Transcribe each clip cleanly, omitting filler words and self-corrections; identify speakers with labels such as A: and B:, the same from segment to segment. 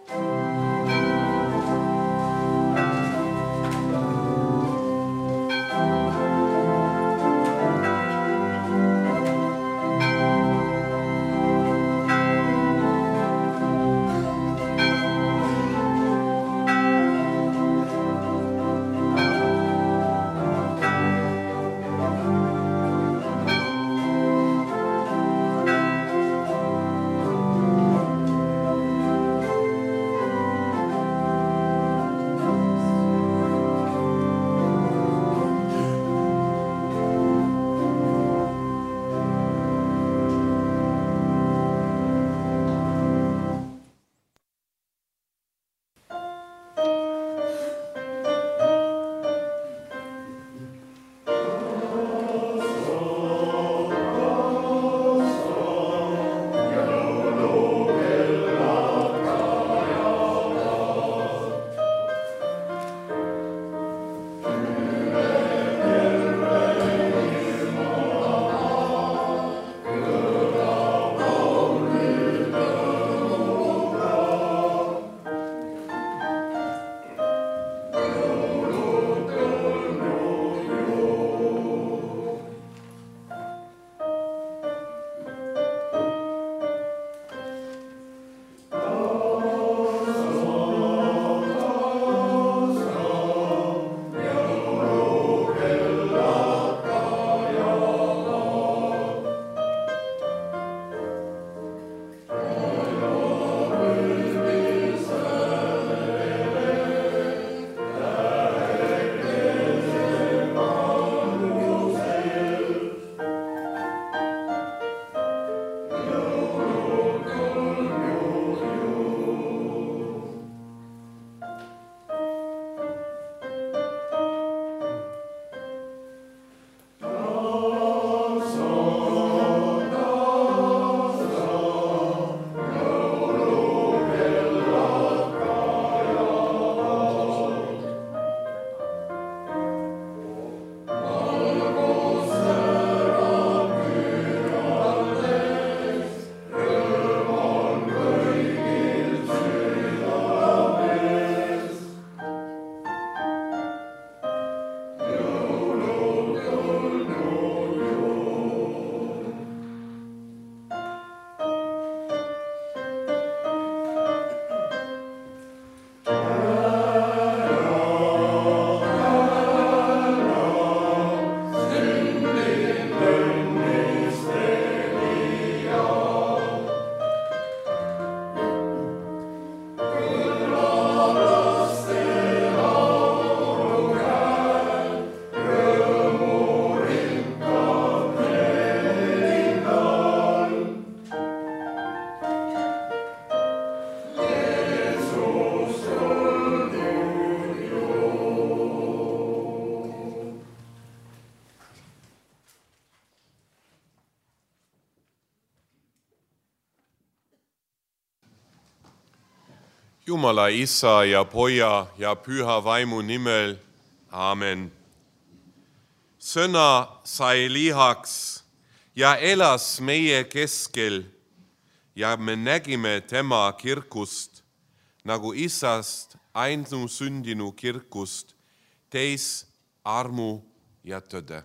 A: Jumala Isa ja Poja ja Püha Vaimu nimel. Aamen. Sõna sai lihaks ja elas meie keskel ja me nägime tema kirkust, nagu Isast ainusündinu kirkust, täis armu ja tõde.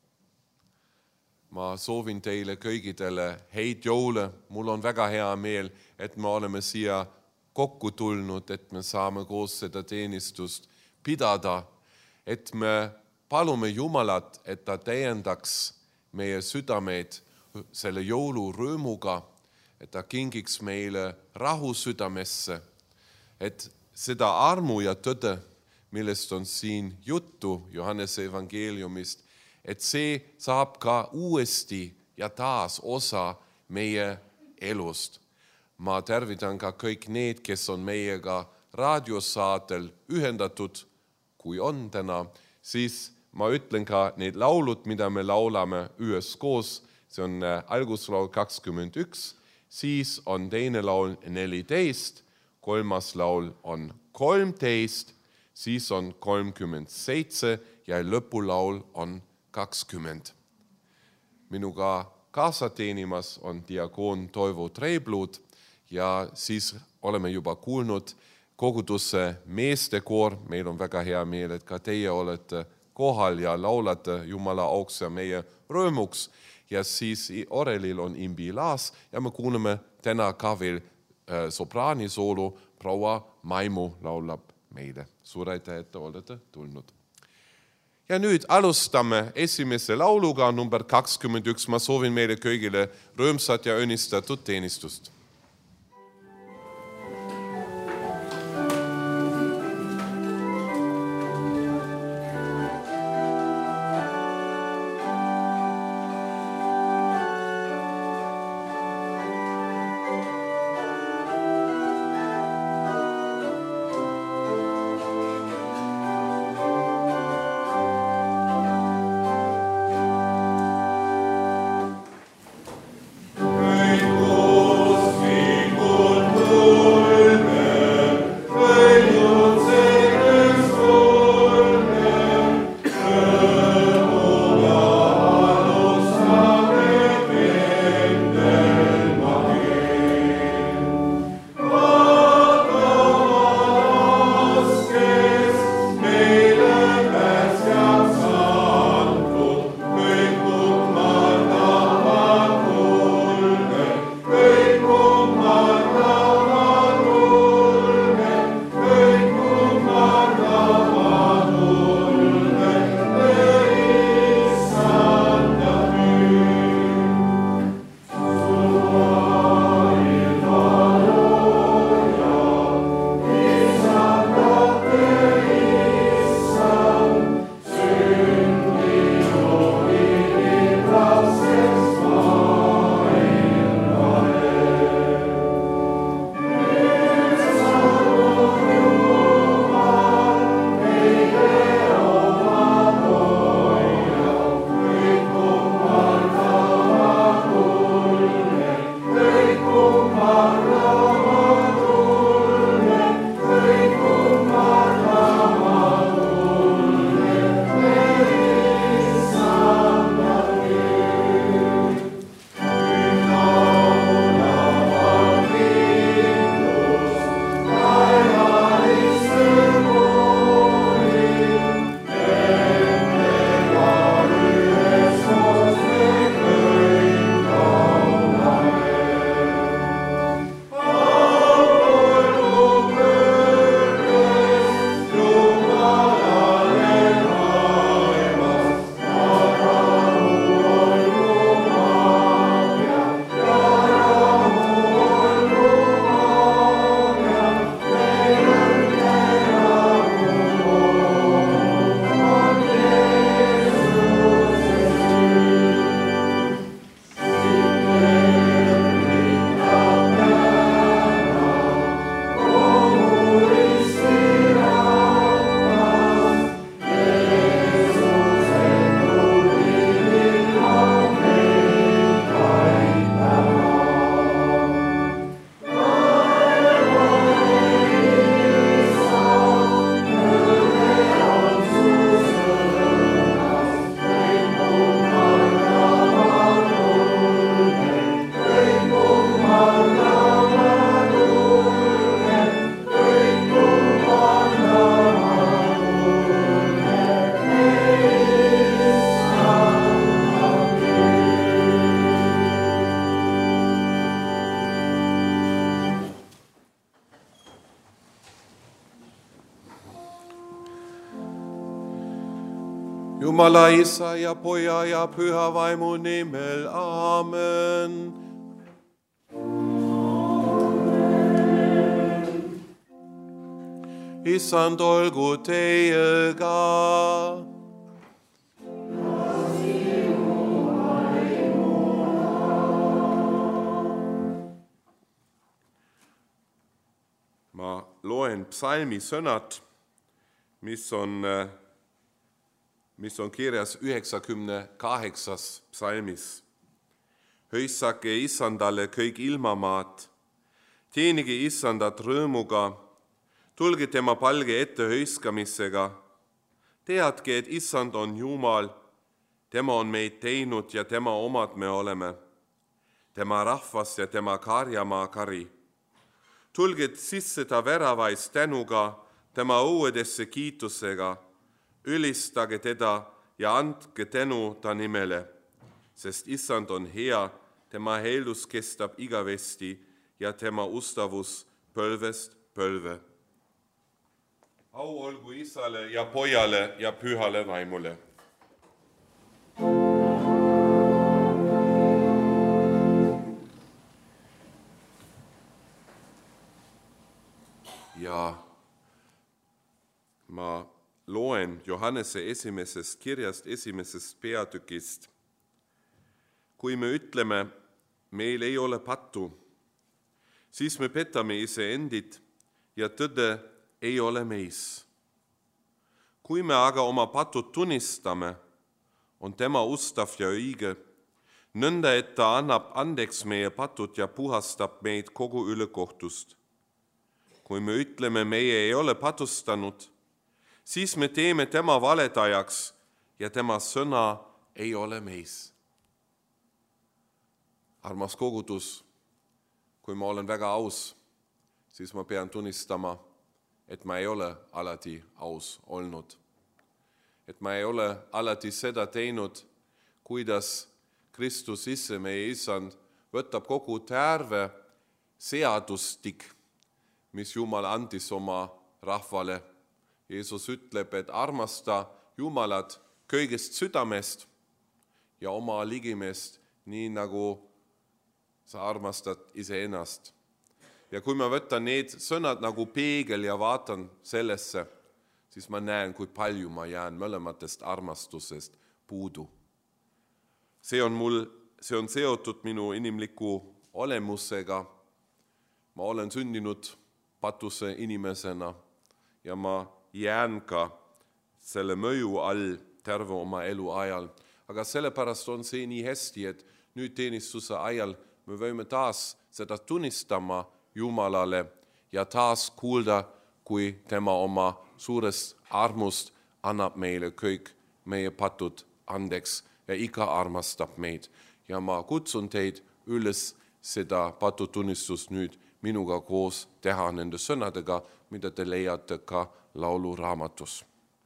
A: Ma soovin teile kõigidele häid jõule. Mul on väga hea meel, et me oleme siia kokku tulnud, et me saame koos seda teenistust pidada, et me palume Jumalat, et ta täiendaks meie südameid selle jõulurõõmuga, et ta kingiks meile rahu südamesse, et seda armu ja tõde, millest on siin juttu Johannese evangeeliumist, et see saab ka uuesti ja taas osa meie elust. Ma tervitan ka kõik need, kes on meiega raadiosaatel ühendatud, kui on täna, siis ma ütlen ka need laulud, mida me laulame üheskoos. See on alguslaul 21, siis on teine laul 14, kolmas laul on 13, siis on 37 ja lõpulaul on 20. Minuga kaasa teenimas on diakoon Toivo Treibluud ja siis oleme juba kuulnud koguduse meestekoor. Meil on väga hea meel, et ka teie olete kohal ja laulate Jumala auks ja meie rõõmuks. Ja siis orelil on Imbi Laas ja me kuuleme täna ka veel sopraanisoolo. Proua Maimu laulab meile. Suur aitäh, et olete tulnud. Ja nüüd alustame esimese lauluga number 21. Ma soovin meile kõigile rõõmsat ja õnnistatud teenistust. Jumala Isa ja Poja ja Püha Vaimu nimel, aamen. Issand olgu teiega. Ma loen psalmi sõnad, mis on kirjas 98. psalmis. Hõissake Issandale kõik ilmamaad, teenige Issandat rõõmuga, tulge tema palge ette hõiskamisega. Teadke, et Issand on Jumal, tema on meid teinud ja tema omad me oleme, tema rahvas ja tema karjamaa kari. Tulge sisse ta väravais tänuga, tema õuedesse kiitusega, ülistage teda ja andke tänu ta nimele, sest issand on hea, tema heilus kestab igavesti ja tema ustavus põlvest põlve. Au olgu isale ja pojale ja pühale vaimule. Ja ma loen Johannese esimesest kirjast, esimesest peatükist. Kui me ütleme, meil ei ole pattu, siis me petame iseendid ja tõde ei ole meis. Kui me aga oma patud tunnistame, on tema ustav ja õige, nõnda et ta annab andeks meie patud ja puhastab meid kogu ülekohtust. Kui me ütleme, meie ei ole patustanud, siis me teeme tema valedajaks ja tema sõna ei ole meis. Armas kogudus, kui ma olen väga aus, siis ma pean tunnistama, et ma ei ole alati aus olnud. Et ma ei ole alati seda teinud, kuidas Kristus ise, meie isand, võtab kogu terve seadustik, mis Jumal andis oma rahvale. Jeesus ütleb, et armasta Jumalat kõigest südamest ja oma ligimest, nii nagu sa armastad iseennast. Ja kui ma võtan need sõnad nagu peegel ja vaatan sellesse, siis ma näen, kui palju ma jään mõlematest armastusest puudu. See on seotud minu inimliku olemusega. Ma olen sündinud patuse inimesena ja ma jään ka selle mõju all terve oma elu ajal. Aga sellepärast on see nii hästi, et nüüd teenistuse ajal me võime taas seda tunnistama Jumalale ja taas kuulda, kui tema oma suurest armust annab meile kõik meie patud andeks ja ikka armastab meid. Ja ma kutsun teid üles seda patutunnistust nüüd minuga koos teha nende sõnadega, mida te leiate ka lauluraamatus.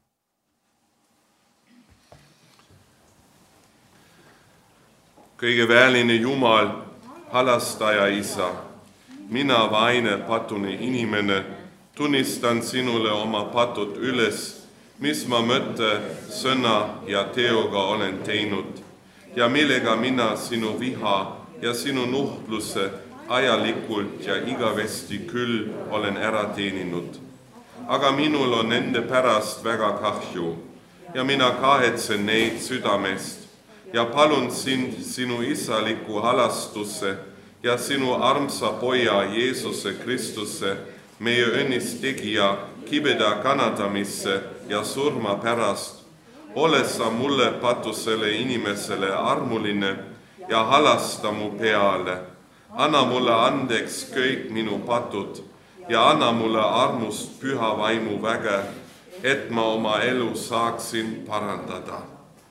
A: Kõige väline Jumal, halastaja isa, mina vaine patune inimene, tunnistan sinule oma patud üles, mis ma mõtte, sõna ja teoga olen teinud ja millega mina sinu viha ja sinu nuhtluse ajalikult ja igavesti küll olen ära teeninud. Aga minul on nende pärast väga kahju ja mina kahetsen neid südamest ja palun sind sinu isaliku halastusse ja sinu armsa poja Jeesuse Kristuse, meie õnnistegija kibeda kannatamisse ja surma pärast. Ole sa mulle patusele inimesele armuline ja halasta mu peale. Anna mulle andeks kõik minu patud ja anna mulle armust püha vaimu väge, et ma oma elu saaksin parandada.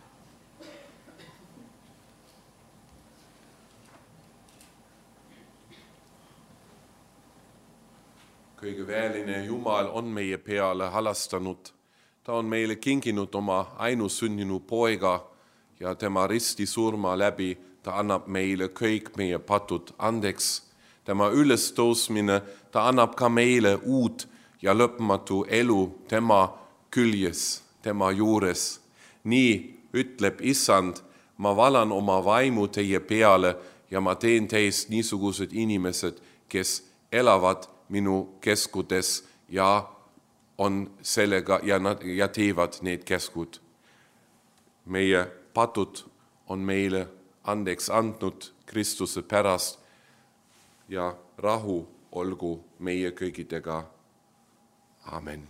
A: Kõige väline Jumal on meie peale halastanud. Ta on meile kinginud oma ainusünninu poega ja tema ristisurma läbi ta annab meile kõik meie patud andeks. Tema ülestõusmine, ta annab ka meile uut ja lõpmatu elu tema küljes, tema juures. Nii ütleb Issand, ma valan oma vaimu teie peale ja ma teen teist niisugused inimesed, kes elavad minu keskudes ja on sellega ja teevad need keskud. Meie patud on meile andeks andnud Kristuse pärast ja rahu olgu meie kõigidega. Amen.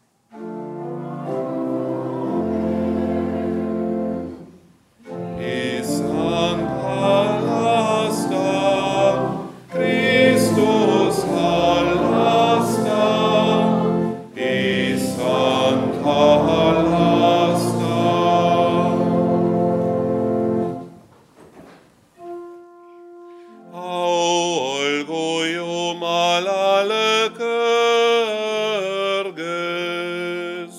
A: Isand halasta, Kristus halasta, Isand halasta. Au olgu Jumala alle kõrges.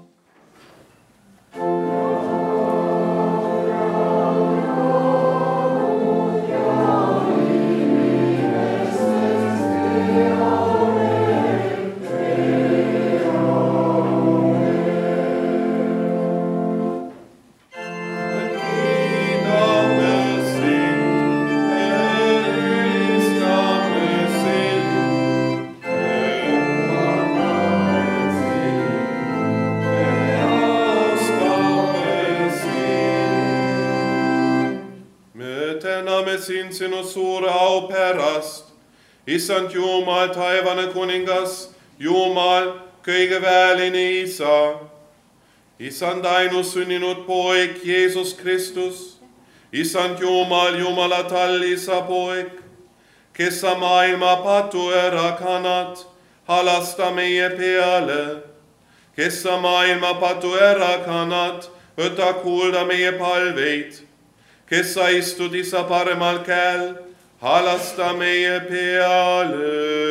B: Siin sinu suure au pärast, Issand Jumal, taevane kuningas, Jumal, kõigeväeline Isa, Issand ainusünninud poeg Jeesus Kristus, Issand Jumal, Jumala tallisa poeg, kes sa maailma patu ära kannad, halasta meie peale, kes sa maailma patu ära kannad, võta kuulda meie palveid, kes sa istud Isa paremal käel, halasta meie peale.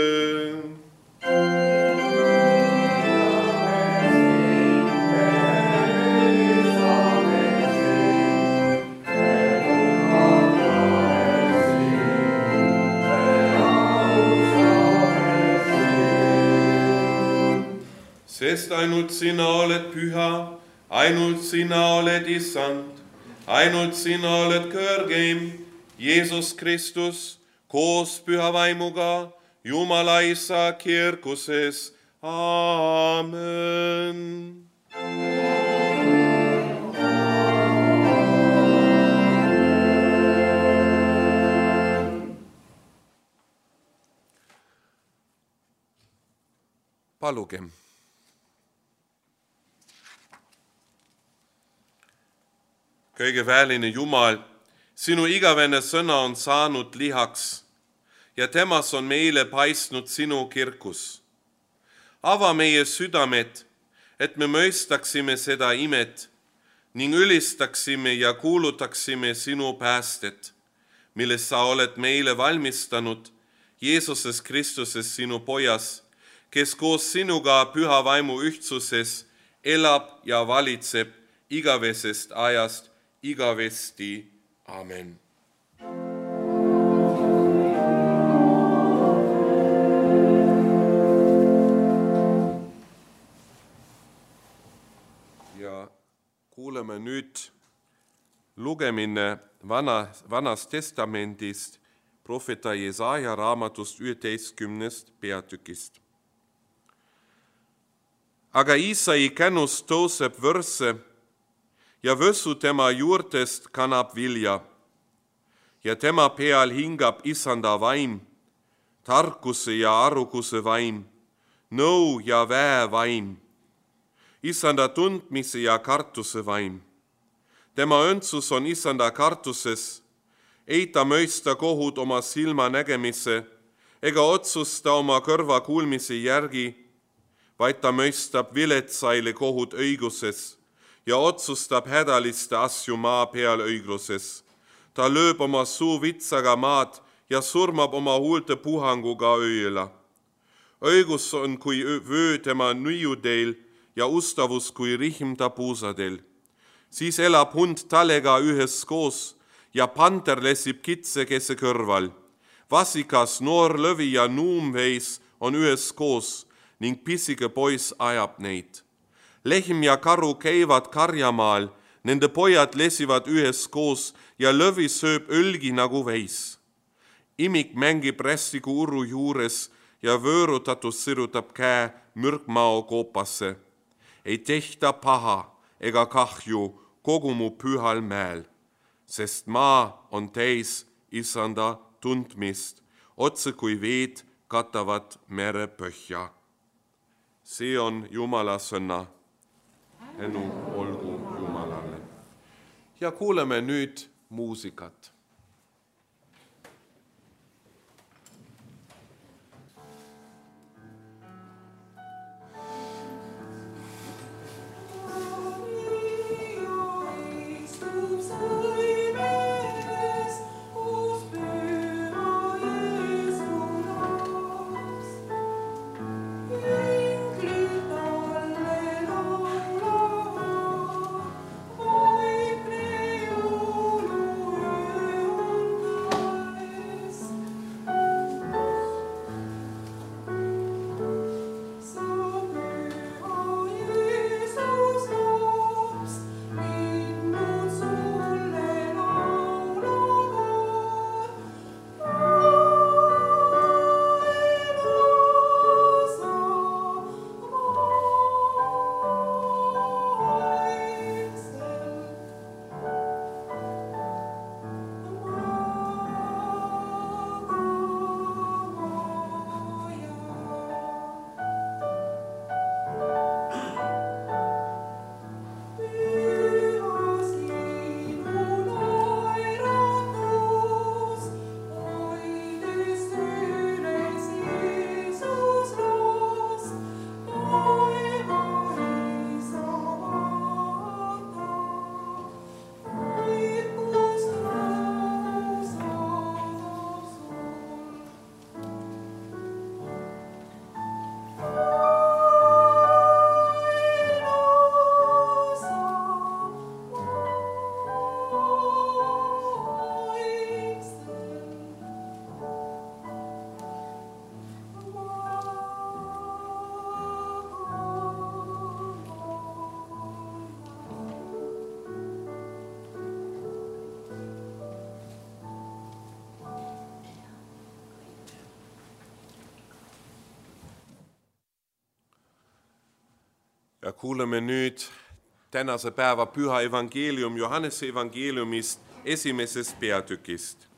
B: Sest ainult sina oled püha, ainult sina oled Issand, ainult sina oled kõrgeim, Jeesus Kristus, koos püha vaimuga, Jumala Isa kirkuses. Aamen.
A: Palugem.
B: Kõigeväeline Jumal, sinu igavene sõna on saanud lihaks ja temas on meile paistnud sinu kirkus. Ava meie südamed, et me mõistaksime seda imet ning ülistaksime ja kuulutaksime sinu päästet, milles sa oled meile valmistanud Jeesuses Kristuses sinu pojas, kes koos sinuga püha vaimu ühtsuses elab ja valitseb igavesest ajast igavesti. Amen.
A: Ja kuuleme nüüd lugemine Vanast Testamendist, prohveta Jesaja raamatust 11. peatükist. Aga Iisai känust tõuseb vörse ja võsu tema juurtest kannab vilja ja tema peal hingab Issanda vaim, tarkuse ja arukuse vaim, nõu ja väe vaim, Issanda tundmise ja kartuse vaim. Tema õndsus on Issanda kartuses, ei ta mõista kohut oma silma nägemise ega otsusta oma kõrva kuulmise järgi, vaid ta mõistab viletsaile kohut õiguses ja otsustab hädaliste asju maa peal õigluses. Ta lööb oma suu vitsaga maad ja surmab oma huulte puhanguga ööla. Õigus on kui vöö tema nuiudel ja ustavus kui rihm ta puusadel. Siis elab hund talega üheskoos ja panter lesib kitsekese kõrval. Vasikas, noor lõvi ja nuumveis on üheskoos ning pisike poiss ajab neid. Lehm ja karu käivad karjamaal, nende pojad lesivad üheskoos ja lõvi sööb õlgi nagu veis. Imik mängib rästiku uru juures ja vöörutatus sirutab käe mürkmao koopasse. Ei tehta paha ega kahju kogu mu pühal mäel, sest maa on täis Issanda tundmist, otse kui veed katavad mere põhja. See on Jumala sõna. Tänu olgu Jumalale. Ja kuuleme nüüd muusikat.
B: Ja kuuleme nüüd tänase päeva püha evangeelium Johannese evangeeliumist esimesest peatükist.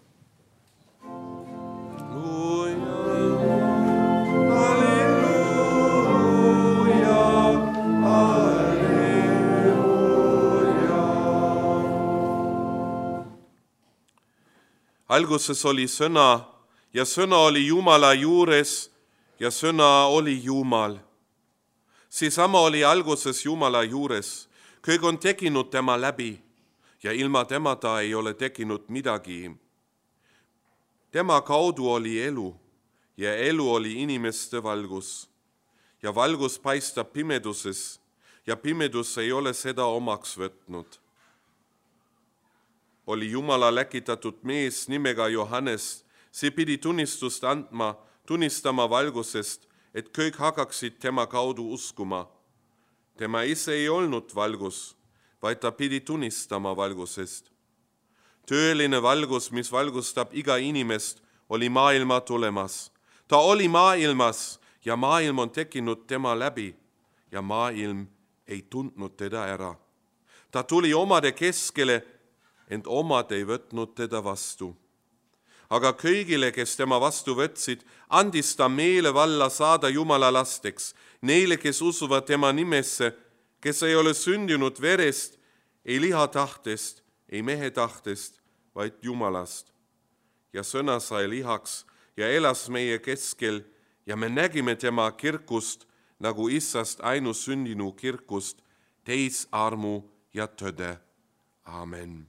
B: Alguses oli sõna ja sõna oli Jumala juures ja sõna oli Jumal. Seesama oli alguses Jumala juures. Kõik on tekinud tema läbi ja ilma temata ei ole tekinud midagi. Tema kaudu oli elu ja elu oli inimeste valgus. Ja valgus paistab pimeduses ja pimedus ei ole seda omaks võtnud. Oli Jumala läkitatud mees nimega Johannes. See pidi tunnistust andma, tunnistama valgusest, et kõik hakkaksid tema kaudu uskuma. Tema ise ei olnud valgus, vaid ta pidi tunnistama valgusest. Tõeline valgus, mis valgustab iga inimest, oli maailma tulemas. Ta oli maailmas ja maailm on tekkinud tema läbi ja maailm ei tundnud teda ära. Ta tuli omade keskele, ent omad ei võtnud teda vastu. Aga kõigile, kes tema vastu võtsid, andis ta meelevalla saada Jumala lasteks, neile, kes usuvad tema nimesse, kes ei ole sündinud verest, ei liha tahtest, ei mehe tahtest, vaid Jumalast. Ja sõna sai lihaks ja elas meie keskel ja me nägime tema kirkust nagu Issast ainusündinu kirkust, täis armu ja tõde. Amen.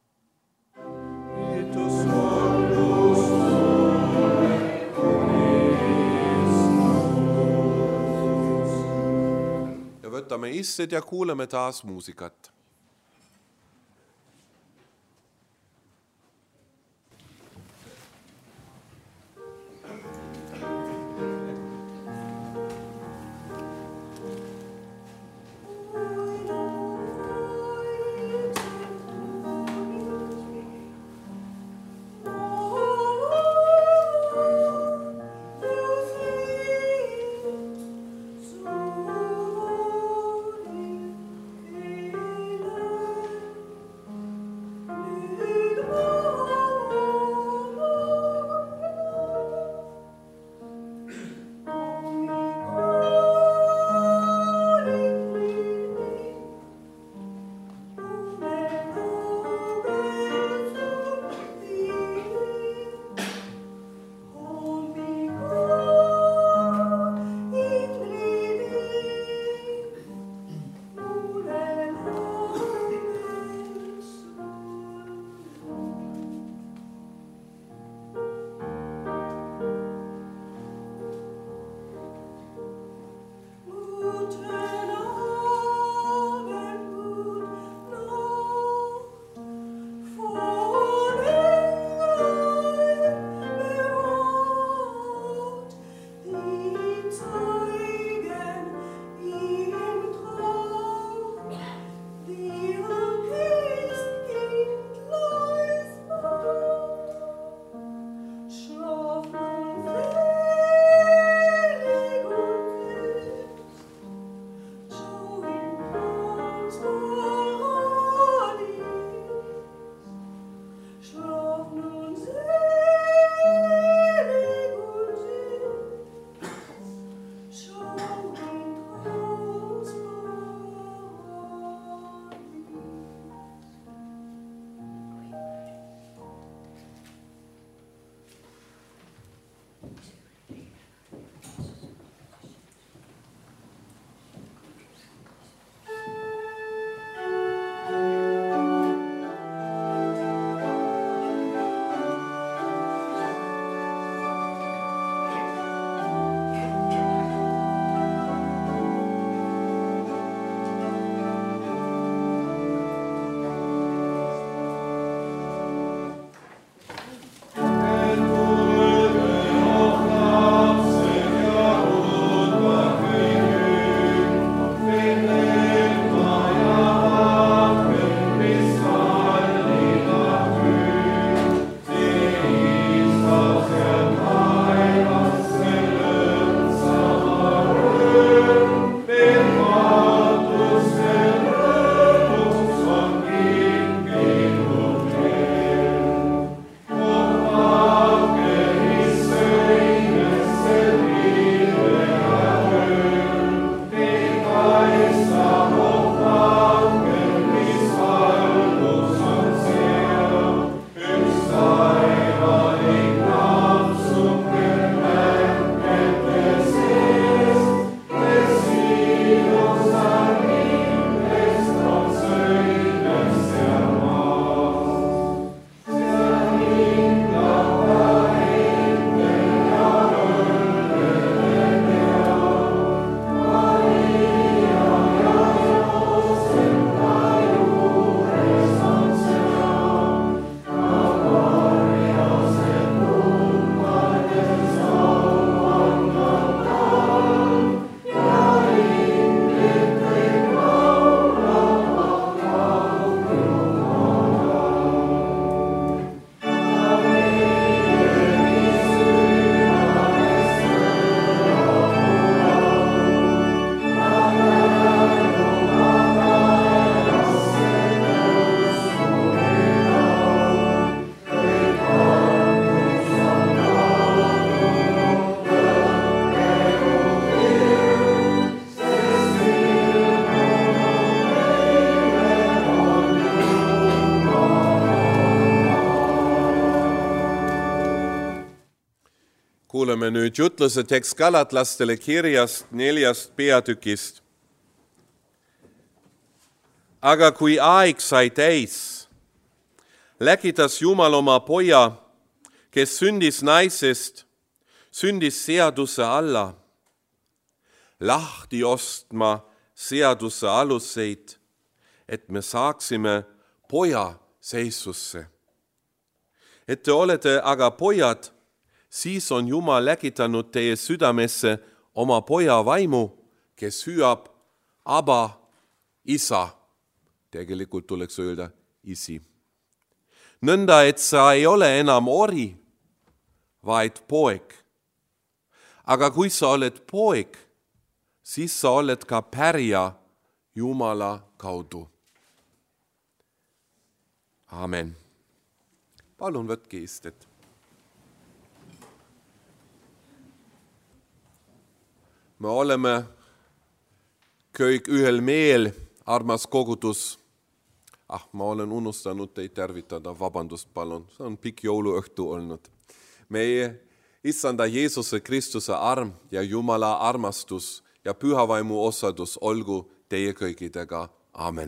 B: Ja võtame istet ja kuuleme taas muusikat. kuuleme nüüd jutluse tekst Galatlastele kirjast 4. peatükist. Aga kui aeg sai täis, läkitas Jumal oma poja, kes sündis naisest, sündis seaduse alla, lahti ostma seaduse aluseid, et me saaksime poja seisusse. Et te olete aga pojad, siis on Jumal läkitanud teie südamesse oma poja vaimu, kes hüüab Aba, isa. Tegelikult tuleks öelda isi. Nõnda, et sa ei ole enam ori, vaid poeg. Aga kui sa oled poeg, siis sa oled ka pärija Jumala kaudu. Amen. Palun võtke istet. Me oleme kõik ühel meel, armas kogudus. Ma olen unustanud teid tervitada, vabandust palun, see on pikk jõuluõhtu olnud. Meie Issanda Jeesuse Kristuse arm ja Jumala armastus ja pühavaimu osadus olgu teie kõikidega. Amen.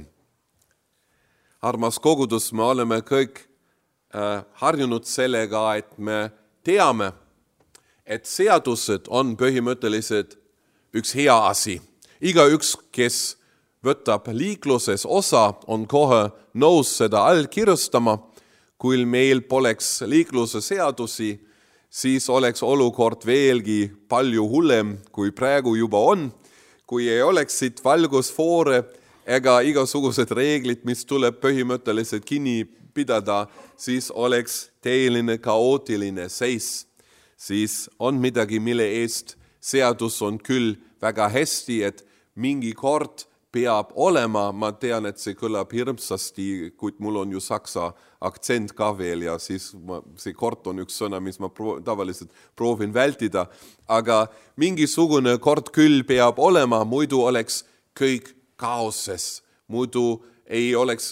B: Armas kogudus, me oleme kõik harjunud sellega, et me teame, et seadused on põhimõtteliselt üks hea asi. Igaüks, kes võtab liikluses osa, on kohe nõus seda allkirjastama. Kui meil poleks liikluse seadusi, siis oleks olukord veelgi palju hullem, kui praegu juba on. Kui ei oleksid valgusfoore ega igasugused reeglid, mis tuleb põhimõtteliselt kinni pidada, siis oleks teeline kaootiline seis. Siis on midagi, mille eest seadus on küll väga hästi, et mingi kord peab olema. Ma tean, et see kõlab hirmsasti, kuid mul on ju saksa aktsent ka veel ja siis see kord on üks sõna, mis ma tavaliselt proovin vältida. Aga mingisugune kord küll peab olema, muidu oleks kõik kaoses. Muidu ei oleks,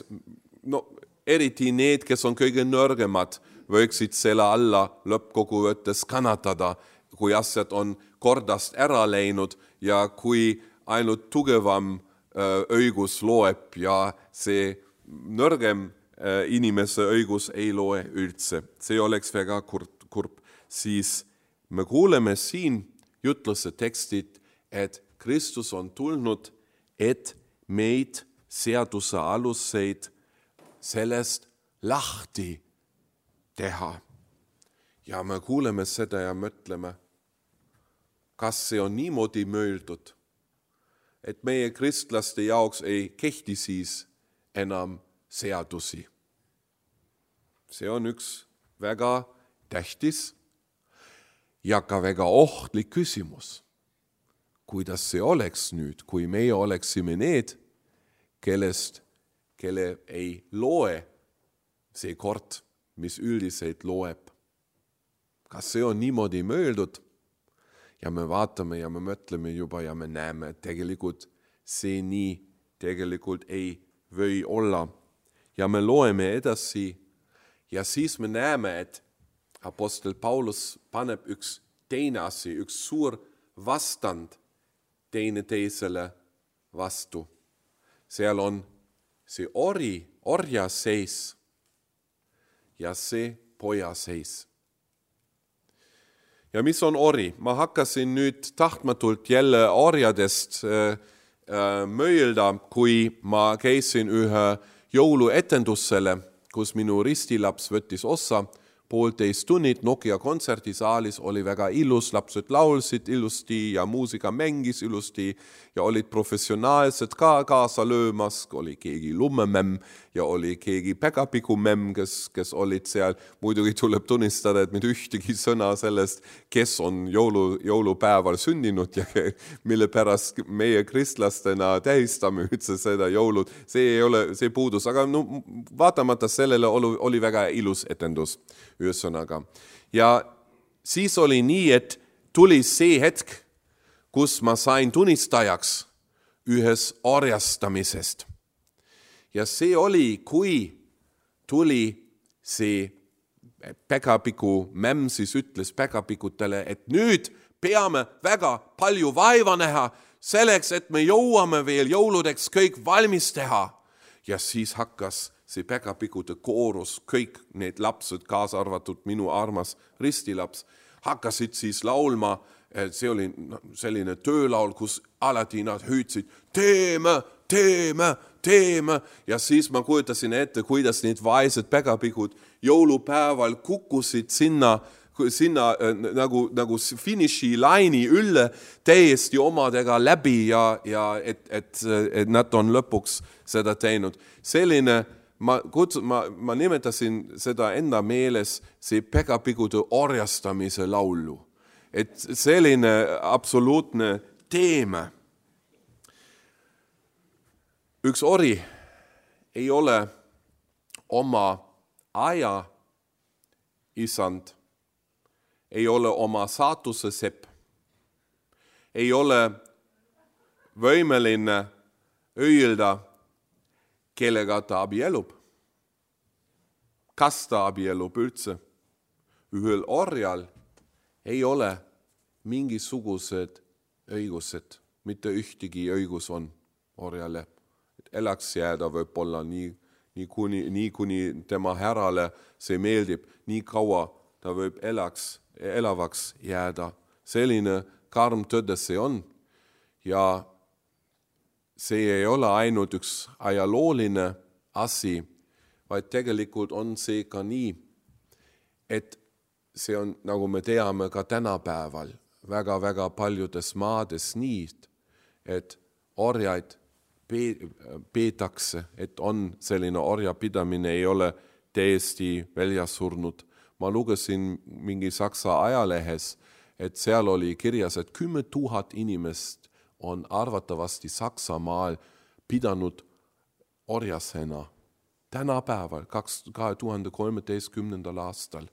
B: eriti need, kes on kõige nõrgemad, võiksid selle alla lõppkokkuvõttes kannatada, kui asjad on kordast ära läinud ja kui ainult tugevam õigus loeb ja see nõrgem inimese õigus ei loe üldse. See oleks väga kurb. Siis me kuuleme siin jutluse tekstit, et Kristus on tulnud, et meid seaduse aluseid sellest lahti teha. Ja me kuuleme seda ja mõtleme, kas see on niimoodi mõeldud, et meie kristlaste jaoks ei kehti siis enam seadusi. See on üks väga tähtis ja ka väga ohtlik küsimus. Kuidas see oleks nüüd, kui meie oleksime need, kelle ei loe see kord, mis üldiselt loeb. Kas see on niimoodi mõeldud? Ja me vaatame ja me mõtleme juba ja me näeme, et tegelikult see nii tegelikult ei või olla. Ja me loeme edasi ja siis me näeme, et apostel Paulus paneb üks teine asi, üks suur vastand teine teisele vastu. Seal on see orja seis ja see poja seis. Ja mis on ori? Ma hakkasin nüüd tahtmatult jälle orjadest mõelda, kui ma käisin ühe jõuluetendusele, kus minu ristilaps võttis osa 1,5 tunnid Nokia kontserdisaalis, oli väga ilus, lapsed laulsid ilusti ja muusika mängis ilusti ja olid professionaalsed ka kaasa löömas, oli keegi lummemämm ja oli keegi päkapikumämm, kes olid seal. Muidugi tuleb tunnistada, et mitte ühtegi sõna sellest, kes on jõulupäeval sündinud ja mille pärast meie kristlastena tähistame üldse seda jõulud. See puudus, aga vaatamata sellele oli väga ilus etendus. Ühesõnaga. Ja siis oli nii, et tuli see hetk, kus ma sain tunnistajaks ühes orjastamisest. Ja see oli, kui tuli see
A: päkapiku mämm siis ütles päkapikutele, et nüüd peame väga palju vaeva näha, selleks, et me jõuame veel jõuludeks kõik valmis teha. Ja siis hakkas see päkapikute koorus, kõik need lapsed, kaasa arvatud minu armas ristilaps, hakkasid siis laulma. See oli selline töölaul, kus alati nad hüüdsid, teeme. Ja siis ma kujutasin ette, kuidas need vaesed päkapikud jõulupäeval kukkusid sinna nagu finišilaini ülle täiesti omadega läbi ja et nad on lõpuks seda teinud. Selline, ma nimetasin seda enda meeles, see päkapikude orjastamise laulu. Et selline absoluutne teema. Üks ori ei ole oma aja isand, ei ole oma saatuse sepp, ei ole võimeline öelda, kellega ta abielub. Kas ta abielub üldse? Ühel orjal ei ole mingisugused õigused, mitte ühtegi õigus on orjale. Elaks jääda võib olla nii kuni tema härrale see meeldib, nii kaua ta võib elavaks jääda. Selline karm tõde see on. Ja see ei ole ainult üks ajalooline asi, vaid tegelikult on see ka nii, et see on, nagu me teame ka tänapäeval, väga paljudes maades nii, et orjaid peetakse, et on selline orjapidamine, ei ole täiesti välja surnud. Ma lugesin mingi Saksa ajalehes, et seal oli kirjas, et 10 000 inimest on arvatavasti Saksamaal pidanud orjasena tänapäeval 2013. aastal.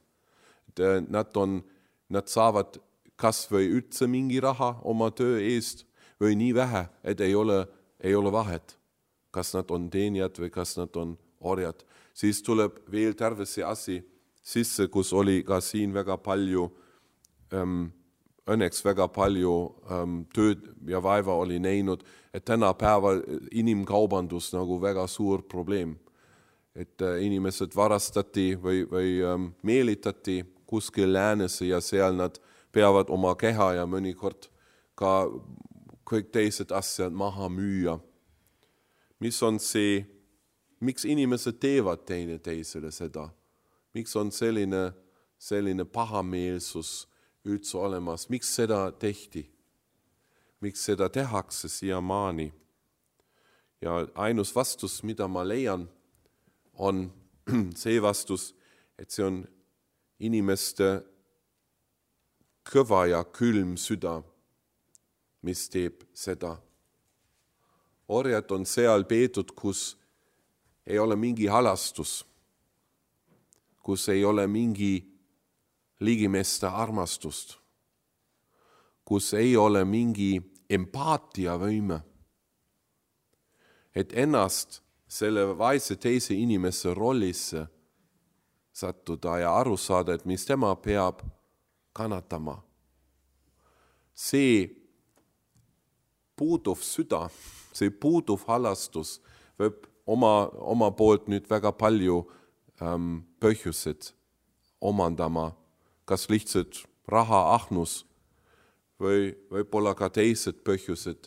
A: Nad saavad kas või üldse mingi raha oma töö eest või nii vähe, et ei ole vahet, kas nad on teenijad või kas nad on orjad. Siis tuleb veel terve see asi sisse, kus oli ka siin väga palju, õnneks väga palju tööd ja vaeva oli näinud, et tänapäeval inimkaubandus nagu väga suur probleem. Et inimesed varastati või meelitati kuskil läänesse ja seal nad peavad oma keha ja mõnikord ka kõik teised asjad maha müüa. Mis on see, miks inimesed teevad teine teisele seda? Miks on selline pahameelsus üldse olemas? Miks seda tehti? Miks seda tehakse siiamaani? Ja ainus vastus, mida ma leian, on see vastus, et see on inimeste kõva ja külm süda, mis teeb seda. Orjad on seal peetud, kus ei ole mingi halastus, kus ei ole mingi ligimeeste armastust, kus ei ole mingi empaatiavõime, et ennast selle vaese teise inimese rollisse sattuda ja aru saada, et mis tema peab kannatama. See puuduv süda, see puuduv halastus võib oma poolt nüüd väga palju põhjused omandama, kas lihtsalt rahaahnus või võib-olla ka teised põhjused,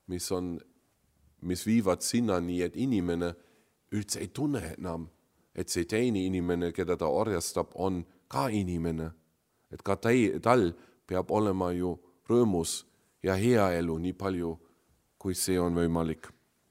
A: mis viivad sinnani, et inimene üldse ei tunne enam, et see teine inimene, keda ta orjastab, on ka inimene. Et ka tal peab olema ju rõõmus ja hea elu nii palju, kui see on võimalik.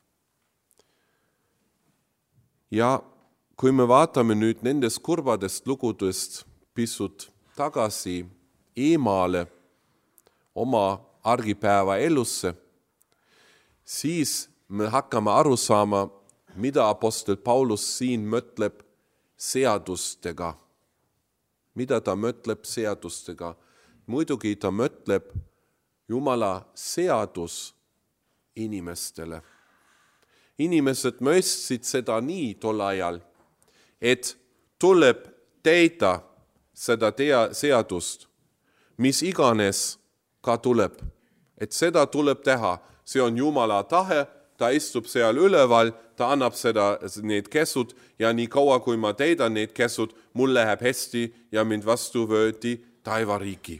A: Ja kui me vaatame nüüd nendest kurbadest lugudest pisut tagasi eemale oma argipäeva elusse, siis me hakkame aru saama, mida apostel Paulus siin mõtleb seadustega. Mida ta mõtleb seadustega? Muidugi ta mõtleb Jumala seadus inimestele. Inimesed mõistsid seda nii tol ajal, et tuleb täita seda seadust, mis iganes ka tuleb. Et seda tuleb teha, see on Jumala tahe, ta istub seal üleval, ta annab need käsud ja nii kaua, kui ma täidan need käsud, mul läheb hästi ja mind vastu võeti taevariiki.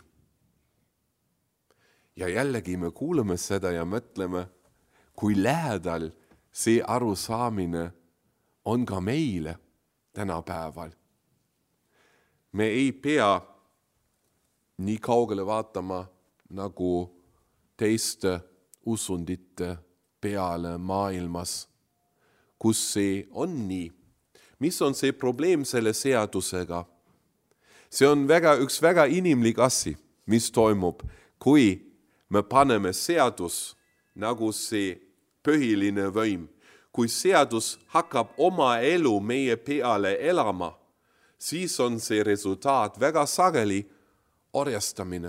A: Ja jällegi me kuuleme seda ja mõtleme, kui lähedal see arusaamine on ka meile tänapäeval. Me ei pea nii kaugele vaatama nagu teiste usundite peale maailmas, kus see on nii. Mis on see probleem selle seadusega? See on üks väga inimlik asi, mis toimub, kui me paneme seadus nagu see põhiline võim. Kui seadus hakkab oma elu meie peale elama, siis on see resultaat väga sageli orjastamine.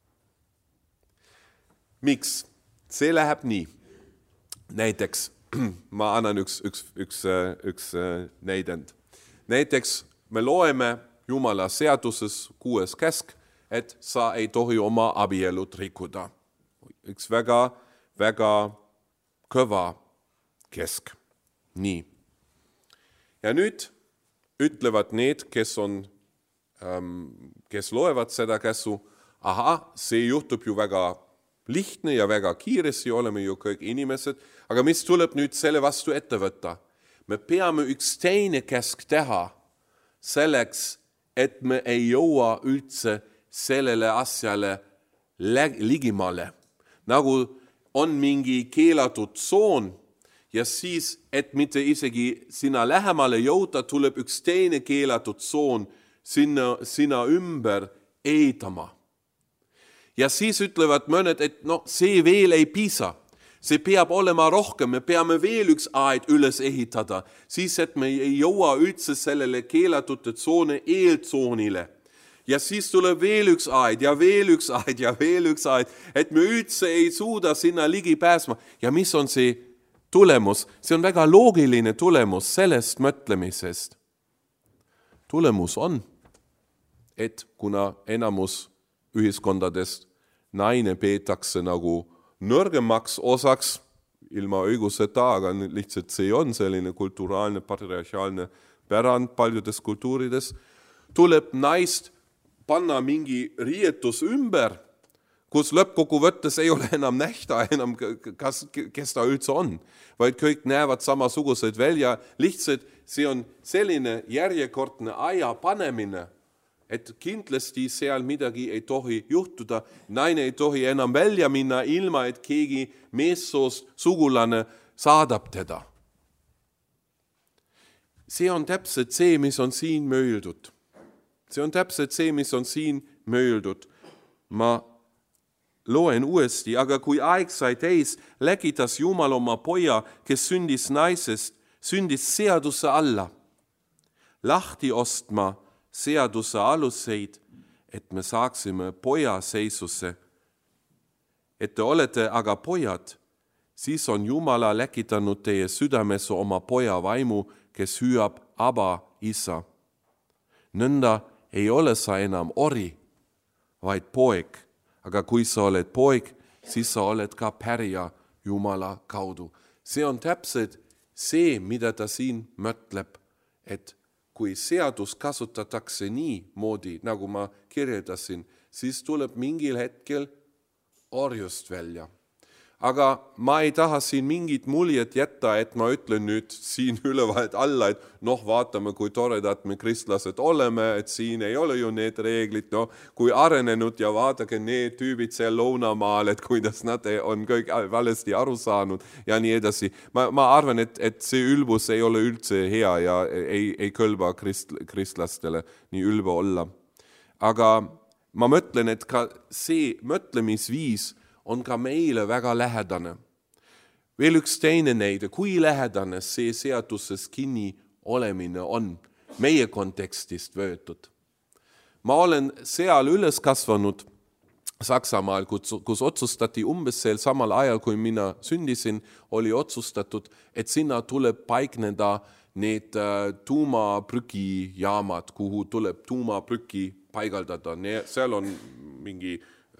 A: Miks? See läheb nii. Näiteks, ma annan üks näidend. Näiteks me loeme Jumala seaduses 6. käsk, et sa ei tohi oma abielut rikkuda. Üks väga kõva kesk. Nii. Ja nüüd ütlevad need, kes loevad seda käsu, see juhtub ju väga lihtne ja väga kiiresti, oleme ju kõik inimesed, aga mis tuleb nüüd selle vastu ette võtta? Me peame üks teine käsk teha selleks, et me ei jõua üldse sellele asjale ligimale. Nagu on mingi keelatud tsoon ja siis, et mitte isegi sinna lähemale jõuda, tuleb üks teine keelatud tsoon sinna ümber ehitama. Ja siis ütlevad mõned, et see veel ei piisa. See peab olema rohkem, me peame veel üks aed üles ehitada, siis et me ei jõua üldse sellele keelatute tsoone eeltsoonile. Ja siis tuleb veel üks aed ja veel üks aed ja veel üks aed, et me üldse ei suuda sinna ligi pääsma. Ja mis on see tulemus? See on väga loogiline tulemus sellest mõtlemisest. Tulemus on, et kuna enamus ühiskondadest naine peetakse nagu nõrgemaks osaks, ilma õiguseta, aga lihtsalt see on selline kulturaalne, patriarhiaalne pärand paljudes kultuurides, tuleb naist panna mingi riietus ümber, kus lõppkokkuvõttes ei ole enam nähta, kes ta üldse on, vaid kõik näevad samasugused välja, lihtsalt see on selline järjekordne aja panemine, et kindlasti seal midagi ei tohi juhtuda, naine ei tohi enam välja minna ilma, et keegi meessoost sugulane saadab teda. See on täpselt see, mis on siin mööldud. See on täpselt see, mis on siin mööldud. Ma loen uuesti, aga kui aeg sai täis, läkitas Jumal oma poja, kes sündis naisest, sündis seaduse alla. Lahti ostma seaduse aluseid, et me saaksime poja seisusse. Et te olete aga pojad, siis on Jumala läkitanud teie südamesse oma poja vaimu, kes hüüab Aba, isa. Nõnda ei ole sa enam ori, vaid poeg. Aga kui sa oled poeg, siis sa oled ka pärija Jumala kaudu. See on täpselt see, mida ta siin mõtleb, et kui seadus kasutatakse nii moodi, nagu ma kirjeldasin, siis tuleb mingil hetkel orjust välja. Aga ma ei taha siin mingit muljet jätta, et ma ütlen nüüd siin ülevalt alla, et vaatame, kui toredad me kristlased oleme, et siin ei ole ju need reeglid, kui arenenud ja vaadake need tüübid seal Lõunamaal, et kuidas nad on kõik valesti aru saanud ja nii edasi. Ma arvan, et see ülbus ei ole üldse hea ja ei kõlba kristlastele nii ülbe olla. Aga ma mõtlen, et ka see mõtlemisviis on ka meile väga lähedane. Veel üks teine näide, kui lähedane see seaduses kinni olemine on meie kontekstist võetud. Ma olen seal üles kasvanud Saksamaal, kus otsustati umbes sel samal ajal, kui mina sündisin, oli otsustatud, et sinna tuleb paikneda need tuumaprügijaamad, kuhu tuleb tuumaprügi paigaldada, seal on mingi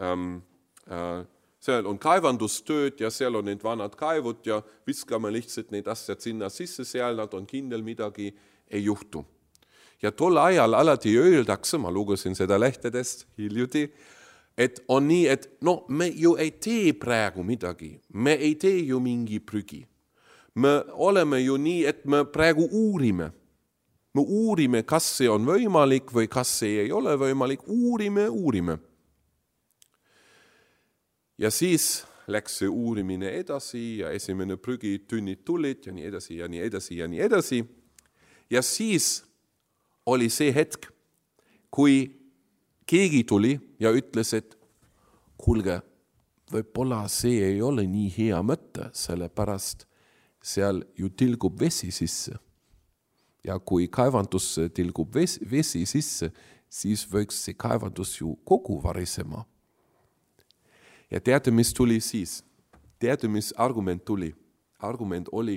A: seal on kaevandustööd ja seal on need vanad kaevud ja viskame lihtsalt need asjad sinna sisse, seal nad on kindel, midagi ei juhtu. Ja tol ajal alati öeldakse, ma lugesin seda lehtedest hiljuti, et on nii, et no me ju ei tee praegu midagi, me ei tee ju mingi prügi. Me oleme ju nii, et me praegu uurime. Me uurime, kas see on võimalik või kas see ei ole võimalik, uurime. Ja siis läks see uurimine edasi ja esimene prügitünnid tulid ja nii edasi ja nii edasi ja nii edasi. Ja siis oli see hetk, kui keegi tuli ja ütles, et kuulge, võib-olla see ei ole nii hea mõte, sellepärast seal ju tilgub vesi sisse. Ja kui kaevandusse tilgub vesi sisse, siis võiks see kaevandus ju kogu varisema. Ja teate, mis tuli siis? Teate, mis argument tuli? Argument oli,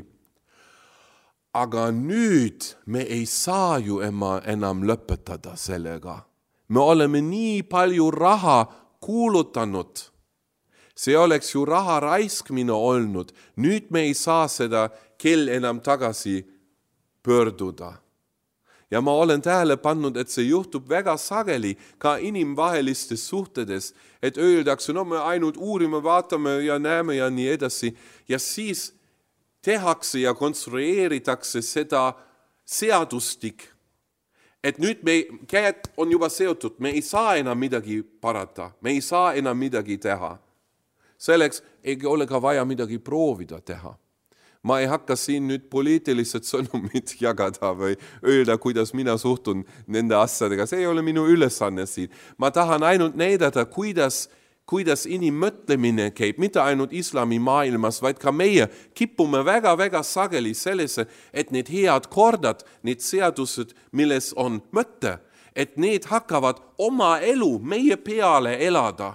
A: aga nüüd me ei saa ju enam lõpetada sellega. Me oleme nii palju raha kuulutanud. See oleks ju raha raiskmine olnud. Nüüd me ei saa seda kell enam tagasi pöörduda. Ja ma olen tähele pannud, et see juhtub väga sageli ka inimvahelistes suhtedes, et öeldakse, no me ainult uurime, vaatame ja näeme ja nii edasi. Ja siis tehakse ja konstrueeritakse seda seadustik, et nüüd käed on juba seotud, me ei saa enam midagi parata, me ei saa enam midagi teha. Selleks ei ole ka vaja midagi proovida teha. Ma ei hakka siin nüüd poliitilised sõnumid jagada või öelda, kuidas mina suhtun nende asjadega. See ei ole minu ülesanne siin. Ma tahan ainult näidata, kuidas inimmõtlemine käib, mitte ainult islami maailmas, vaid ka meie kipume väga sageli sellesse, et need head kordad, need seadused, milles on mõte, et need hakkavad oma elu meie peale elada.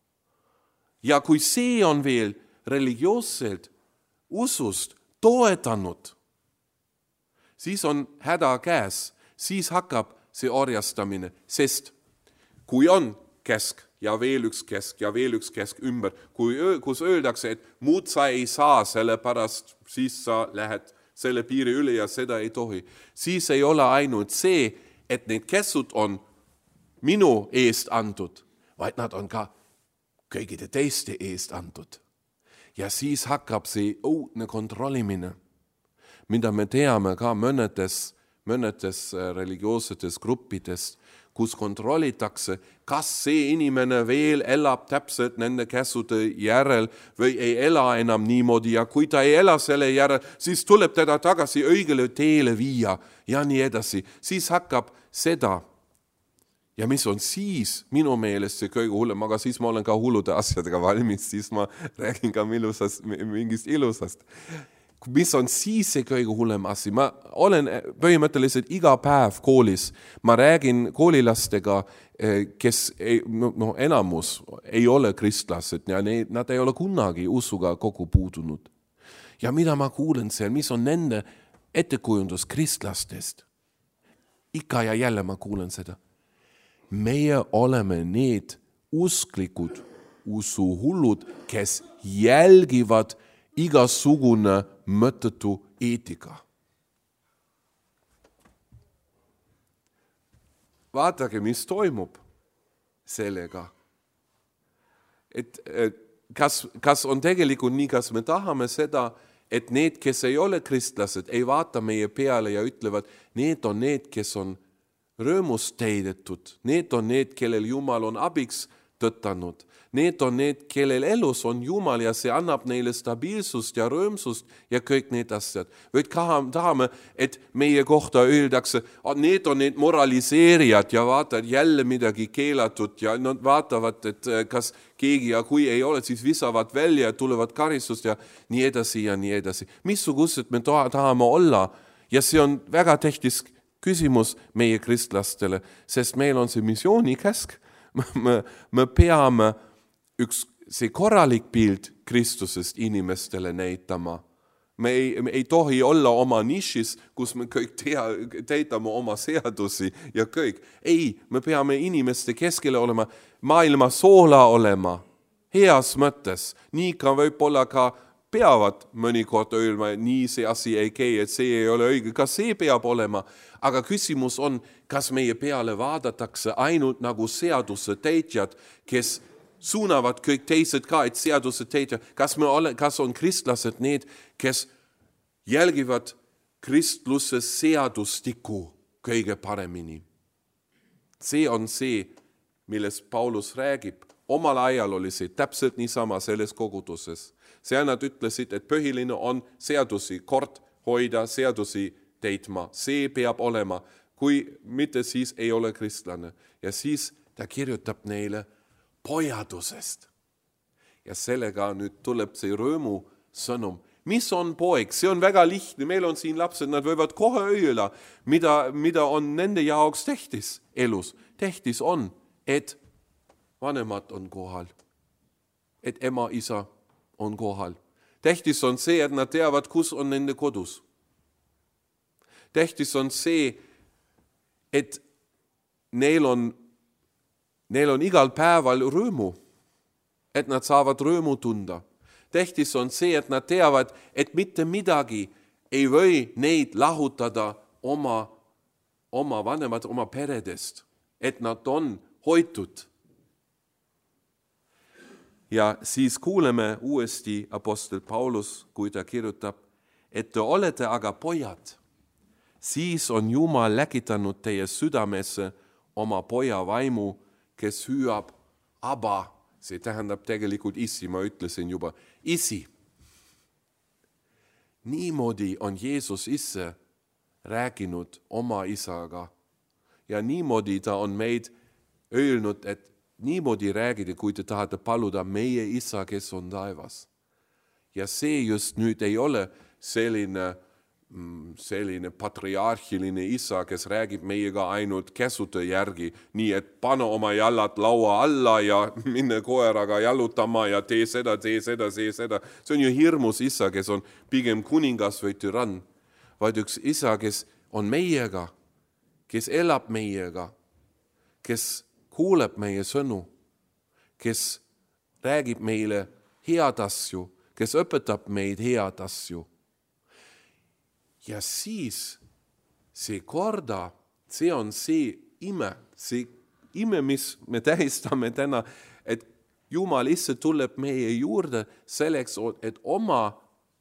A: Ja kui see on veel religioosselt usust toetanud, siis on häda käes, siis hakkab see orjastamine, sest kui on käsk ja veel üks käsk ümber, kus öeldakse, et muud sa ei saa, sellepärast siis sa lähed selle piiri üle ja seda ei tohi, siis ei ole ainult see, et need käsud on minu eest antud, vaid nad on ka kõigide teiste eest antud. Ja siis hakkab see uudne kontrollimine, mida me teame ka mõnedes religioossetes gruppides, kus kontrollitakse, kas see inimene veel elab täpselt nende käsude järel või ei ela enam niimoodi ja kui ta ei ela selle järel, siis tuleb teda tagasi õigele teele viia ja nii edasi. Siis hakkab seda. Ja mis on siis minu meelest see kõige hullem, aga siis ma olen ka hullude asjadega valmis, siis ma räägin ka mingist ilusast. Mis on siis see kõige hullem asi? Ma olen põhimõtteliselt iga päev koolis. Ma räägin koolilastega, kes enamus ei ole kristlased ja nad ei ole kunagi usuga kokku puudunud. Ja mida ma kuulen seal, mis on nende ettekujundus kristlastest? Ikka ja jälle ma kuulen seda. Meie oleme need usklikud usuhullud, kes jälgivad igasugune mõttetu eetika. Vaatage, mis toimub sellega. Et kas on tegelikult nii, kas me tahame seda, et need, kes ei ole kristlased, ei vaata meie peale ja ütlevad, need on need, kes on rõõmust teidetud. Need on need, kellel Jumal on abiks tõtanud. Need on need, kellel elus on Jumal ja see annab neile stabiilsust ja rõõmsust ja kõik need asjad. Või tahame, et meie kohta öeldakse, need on need moraliseerijad ja vaatavad jälle midagi keelatud ja nad vaatavad, et kas keegi ja kui ei ole, siis visavad välja ja tulevad karistust ja nii edasi ja nii edasi. Missugused me tahame olla ja see on väga tähtis küsimus meie kristlastele, sest meil on see missioonikäsk. Me peame see korralik pilt Kristusest inimestele näitama. Me ei tohi olla oma nišis, kus me kõik täidame oma seadusi ja kõik. Ei, me peame inimeste keskele olema, maailma soola olema, heas mõttes. Nii ka võib-olla ka peavad mõnikord öelma, nii see asi ei käi, et see ei ole õige. Ka see peab olema, aga küsimus on, kas meie peale vaadatakse ainult nagu seaduse täitjad, kes suunavad kõik teised ka, et seaduse täitja. Kas on kristlased need, kes jälgivad kristluse seadustiku kõige paremini? See on see, millest Paulus räägib. Omal ajal oli see täpselt niisama selles koguduses. Seal nad ütlesid, et põhiline on seadusi kord hoida, seadusi täitma. See peab olema, kui mitte siis ei ole kristlane. Ja siis ta kirjutab neile pojadusest. Ja sellega nüüd tuleb see rõõmu sõnum. Mis on poeg? See on väga lihtne. Meil on siin lapsed, nad võivad kohe öelda, mida on nende jaoks tähtis elus. Tähtis on, et vanemad on kohal. Et ema, isa on kohal. Tähtis on see, et nad teavad, kus on nende kodus. Tähtis on see, et neil on igal päeval rõõmu, et nad saavad rõõmu tunda. Tähtis on see, et nad teavad, et mitte midagi ei või neid lahutada oma vanemad, oma peredest, et nad on hoitud. Ja siis kuuleme uuesti apostel Paulus, kui ta kirjutab, et te olete aga pojad. Siis on Jumal läkitanud teie südamesse oma poja vaimu, kes hüüab Aba, see tähendab tegelikult isi, ma ütlesin juba, isi. Niimoodi on Jeesus ise rääkinud oma isaga ja niimoodi ta on meid öelnud, et niimoodi räägida, kui te tahate paluda meie isa, kes on taevas. Ja see just nüüd ei ole selline patriarhiline isa, kes räägib meiega ainult käsude järgi, nii et pane oma jalad laua alla ja minne koeraga jalutama ja tee seda. See on ju hirmus isa, kes on pigem kuningas või türann, vaid üks isa, kes on meiega, kes elab meiega, kes kuuleb meie sõnu, kes räägib meile head asju, kes õpetab meid head asju. Ja siis see korda, see on see ime, mis me tähistame täna, et Jumal ise tuleb meie juurde selleks, et oma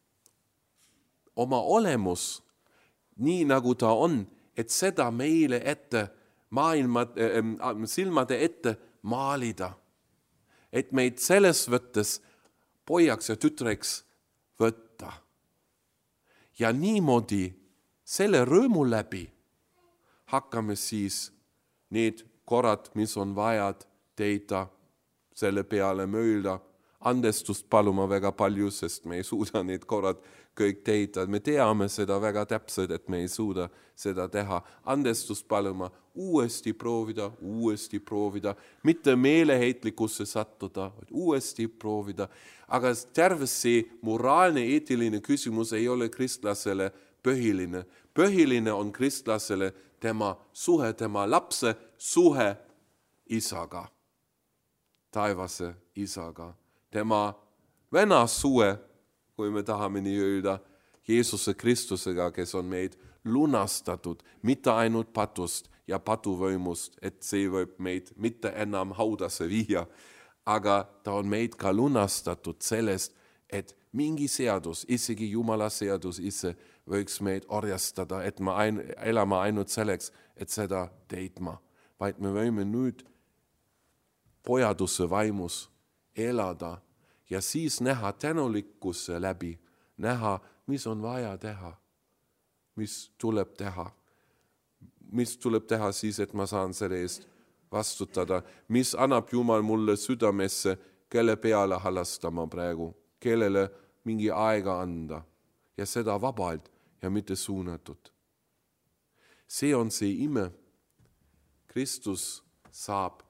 A: olemus, nii nagu ta on, et seda meile ette silmade ette maalida. Et meid selles võttes pojaks ja tütreks võtta. Ja niimoodi selle rõõmu läbi hakkame siis need korrad, mis on vajad teida, selle peale mööda. Andestust paluma väga palju, sest me ei suuda need korrad kõik teida. Me teame seda väga täpselt, et me ei suuda seda teha. Andestust paluma, uuesti proovida, mitte meeleheitlikusse sattuda, uuesti proovida. Aga terve see moraalne, eetiline küsimus ei ole kristlasele põhiline. Põhiline on kristlasele tema suhe, tema lapse suhe isaga, taevase isaga. Tema vena suhe, kui me tahame nii öelda, Jeesuse Kristusega, kes on meid lunastatud, mitte ainult patust ja patuvõimust, et see võib meid mitte enam haudasse viia, aga ta on meid ka lunastatud sellest, et mingi seadus, isegi Jumala seadus ise võiks meid orjastada, et me elame ainult selleks, et seda teidma, vaid me võime nüüd pojaduse vaimus elada ja siis näha tänulikkuse läbi, näha, mis on vaja teha, mis tuleb teha. Mis tuleb teha siis, et ma saan selle eest vastutada, mis annab Jumal mulle südamesse, kelle peale halastama praegu, kellele mingi aega anda ja seda vabalt ja mitte suunatud. See on see ime. Kristus saab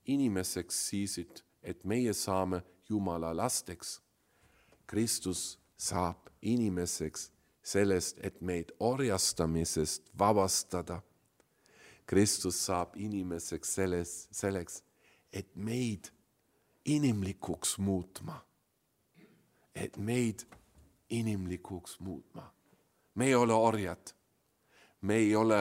A: inimeseks siis, et meie saame Jumala lasteks. Kristus saab inimeseks sellest, et meid orjastamisest vabastada. Kristus saab inimeseks selleks, et meid inimlikuks muutma. Et meid inimlikuks muutma. Me ei ole orjad. Me ei ole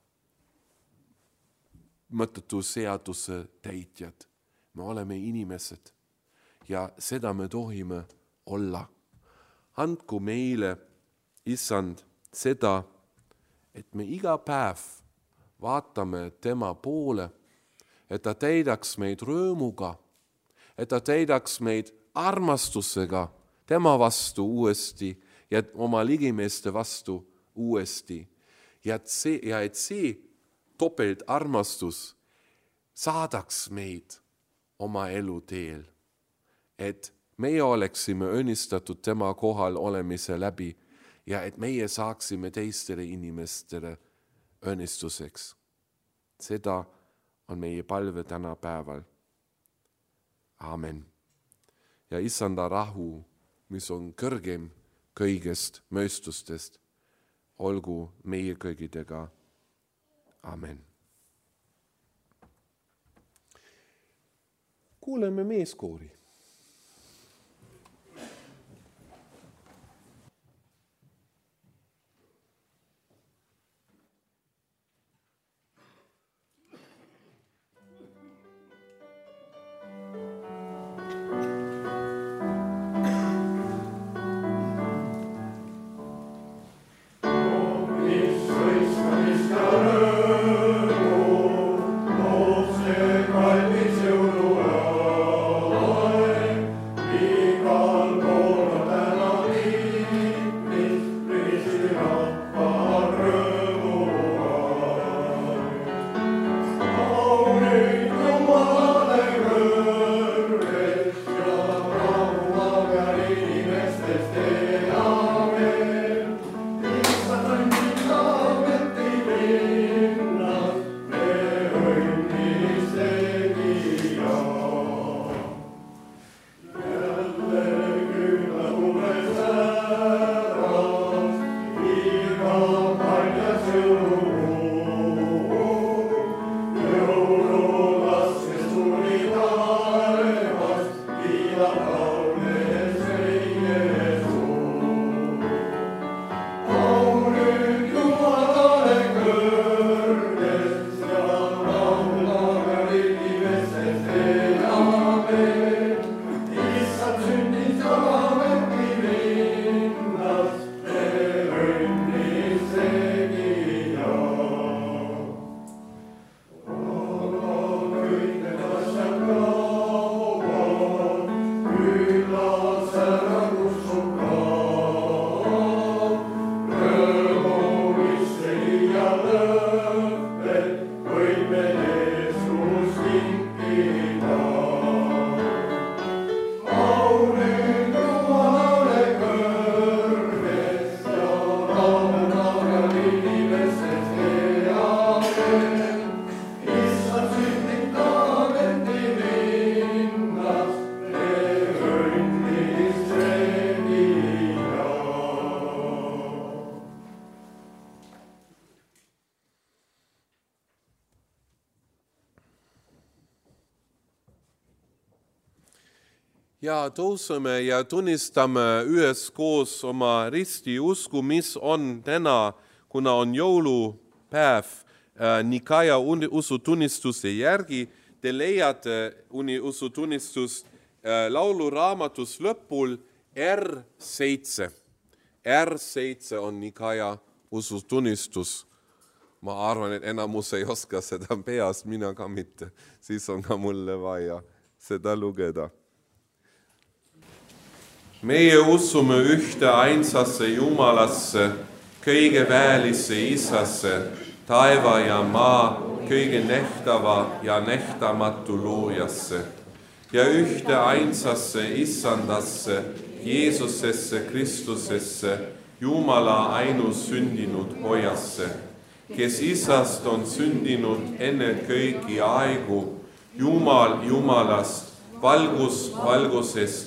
A: mõttetu seaduse täitjad. Me oleme inimesed ja seda me tohime olla. Andku meile, Issand, seda, et me iga päev vaatame tema poole, et ta täidaks meid rõõmuga, et ta täidaks meid armastusega tema vastu uuesti ja oma ligimeeste vastu uuesti. Ja et see topeltarmastus saadaks meid oma elu teel, et meie oleksime õnnistatud tema kohal olemise läbi ja et meie saaksime teistele inimestele õnnistuseks. Seda on meie palve tänapäeval. Amen. Ja Issanda rahu, mis on kõrgem kõigest mõistustest, olgu meie kõigidega. Amen. Kuuleme meeskoori. Ja tõuseme ja tunnistame üheskoos oma ristiusku, mis on täna, kuna on jõulupäev Nikaia usutunnistuse järgi. Te leiate usutunnistust lauluraamatus lõpul R7. R7 on Nikaia usutunnistus. Ma arvan, et enamus ei oska seda peast, mina ka mitte. Siis on ka mulle vaja seda lugeda. Meie usume ühte ainsasse Jumalasse, kõige väelisse Isasse, taeva ja maa, kõige nähtava ja nähtamatu loojasse ja ühte ainsasse Issandasse, Jeesusesse Kristusesse, Jumala ainus sündinud pojasse, kes Isast on sündinud enne kõigi aegu, Jumal Jumalast, valgus valgusest,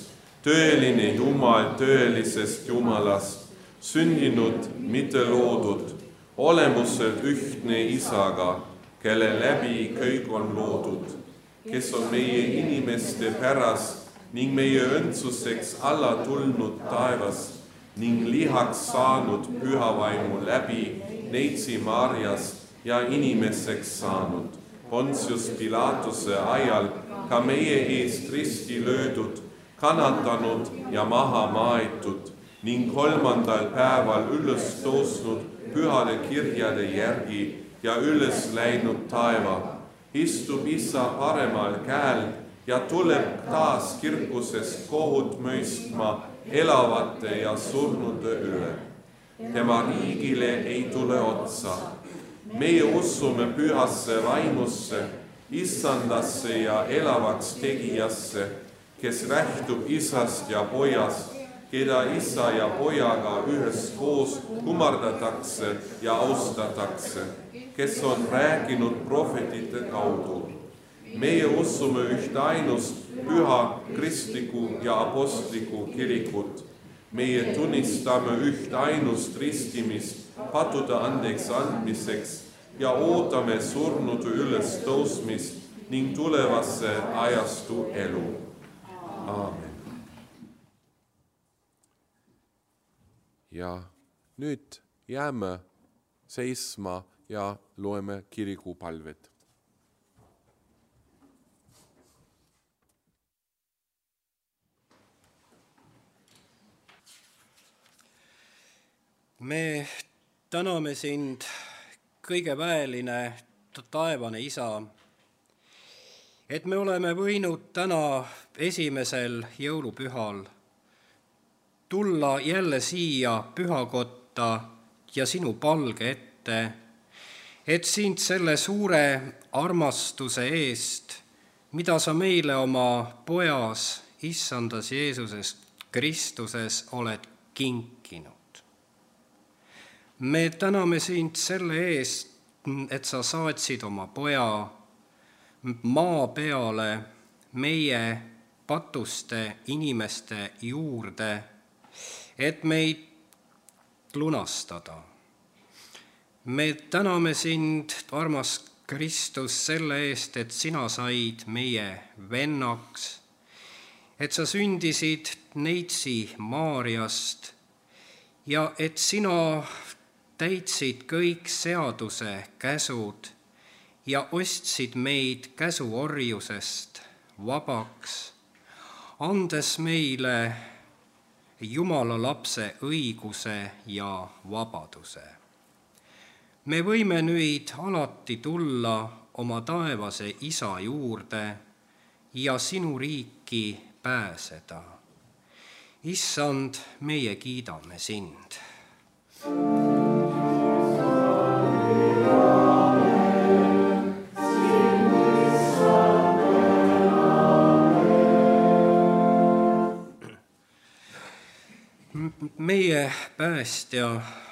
A: tõeline Jumal tõelisest Jumalast, sündinud, mitte loodud, olemuselt ühtne Isaga, kelle läbi kõik on loodud, kes on meie inimeste pärast ning meie õndsuseks alla tulnud taevast ning lihaks saanud pühavaimu läbi Neitsi Maarjast ja inimeseks saanud, Pontius Pilatuse ajal ka meie eest risti löödud, kannatanud ja maha maetud ning 3. päeval üles tõusnud pühade kirjade järgi ja üles läinud taeva, istub Isa paremal käel ja tuleb taas kirkusest kohut mõistma elavate ja surnute üle. Tema riigile ei tule otsa. Meie usume pühasse vaimusse, Issandasse ja elavaks tegijasse, kes lähtub Isast ja Pojast, keda Isa ja Pojaga üheskoos kummardatakse ja austatakse, kes on rääkinud prohvetite kaudu. Meie usume ühtainust püha kristlikku ja apostlikku kirikut. Meie tunnistame ühtainust ristimist pattude andeks andmiseks ja ootame surnude üles tõusmist ning tulevasse ajastu elu. Aamen. Ja nüüd jääme seisma ja loeme kirikupalvet.
C: Me täname sind, kõige väeline taevane Isa, et me oleme võinud täna esimesel jõulupühal tulla jälle siia pühakotta ja sinu palge ette, et sind selle suure armastuse eest, mida sa meile oma Pojas, Issandas Jeesuses Kristuses oled kinkinud. Me täname sind selle eest, et sa saatsid oma Poja maa peale meie patuste inimeste juurde, et meid lunastada. Me täname sind, armas Kristus, selle eest, et sina said meie vennaks, et sa sündisid Neitsi Maarjast ja et sina täitsid kõik seaduse käsud ja ostsid meid käsuorjusest vabaks, andes meile Jumala lapse õiguse ja vabaduse. Me võime nüüd alati tulla oma taevase Isa juurde ja sinu riiki pääseda. Issand, meie kiidame sind. Meie päästja,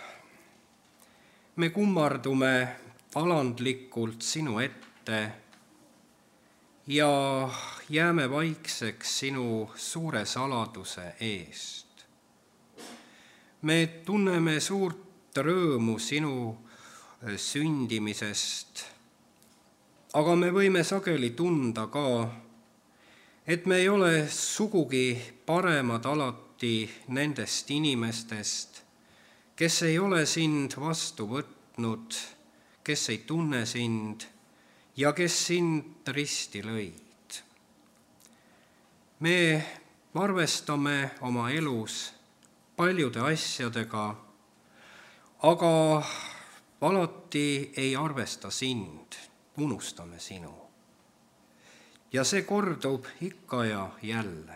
C: me kummardume alandlikult sinu ette ja jääme vaikseks sinu suure saladuse eest. Me tunneme suurt rõõmu sinu sündimisest, aga me võime sageli tunda ka, et me ei ole sugugi paremad alati nendest inimestest, kes ei ole sind vastu võtnud, kes ei tunne sind ja kes sind risti lõid. Me arvestame oma elus paljude asjadega, aga alati ei arvesta sind, unustame sinu. Ja see kordub ikka ja jälle.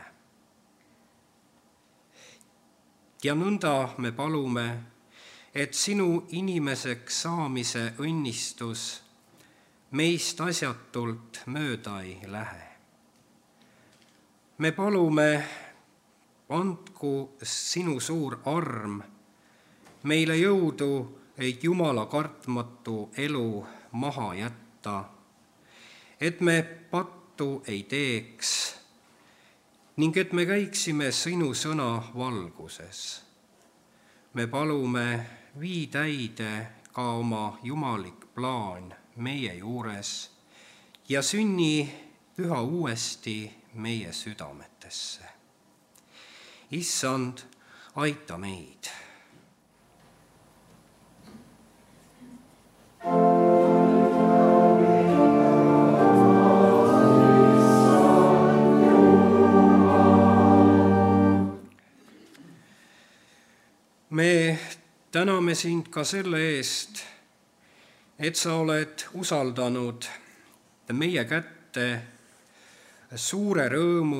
C: Ja nõnda me palume, et sinu inimeseks saamise õnnistus meist asjatult mööda ei lähe. Me palume, andku sinu suur arm meile jõudu Jumala kartmatu elu maha jätta, et me pattu ei teeks ning et me käiksime sinu sõna valguses. Me palume, vii täide ka oma jumalik plaan meie juures ja sünni üha uuesti meie südametesse. Issand, aita meid. Me täname sind ka selle eest, et sa oled usaldanud meie kätte suure rõõmu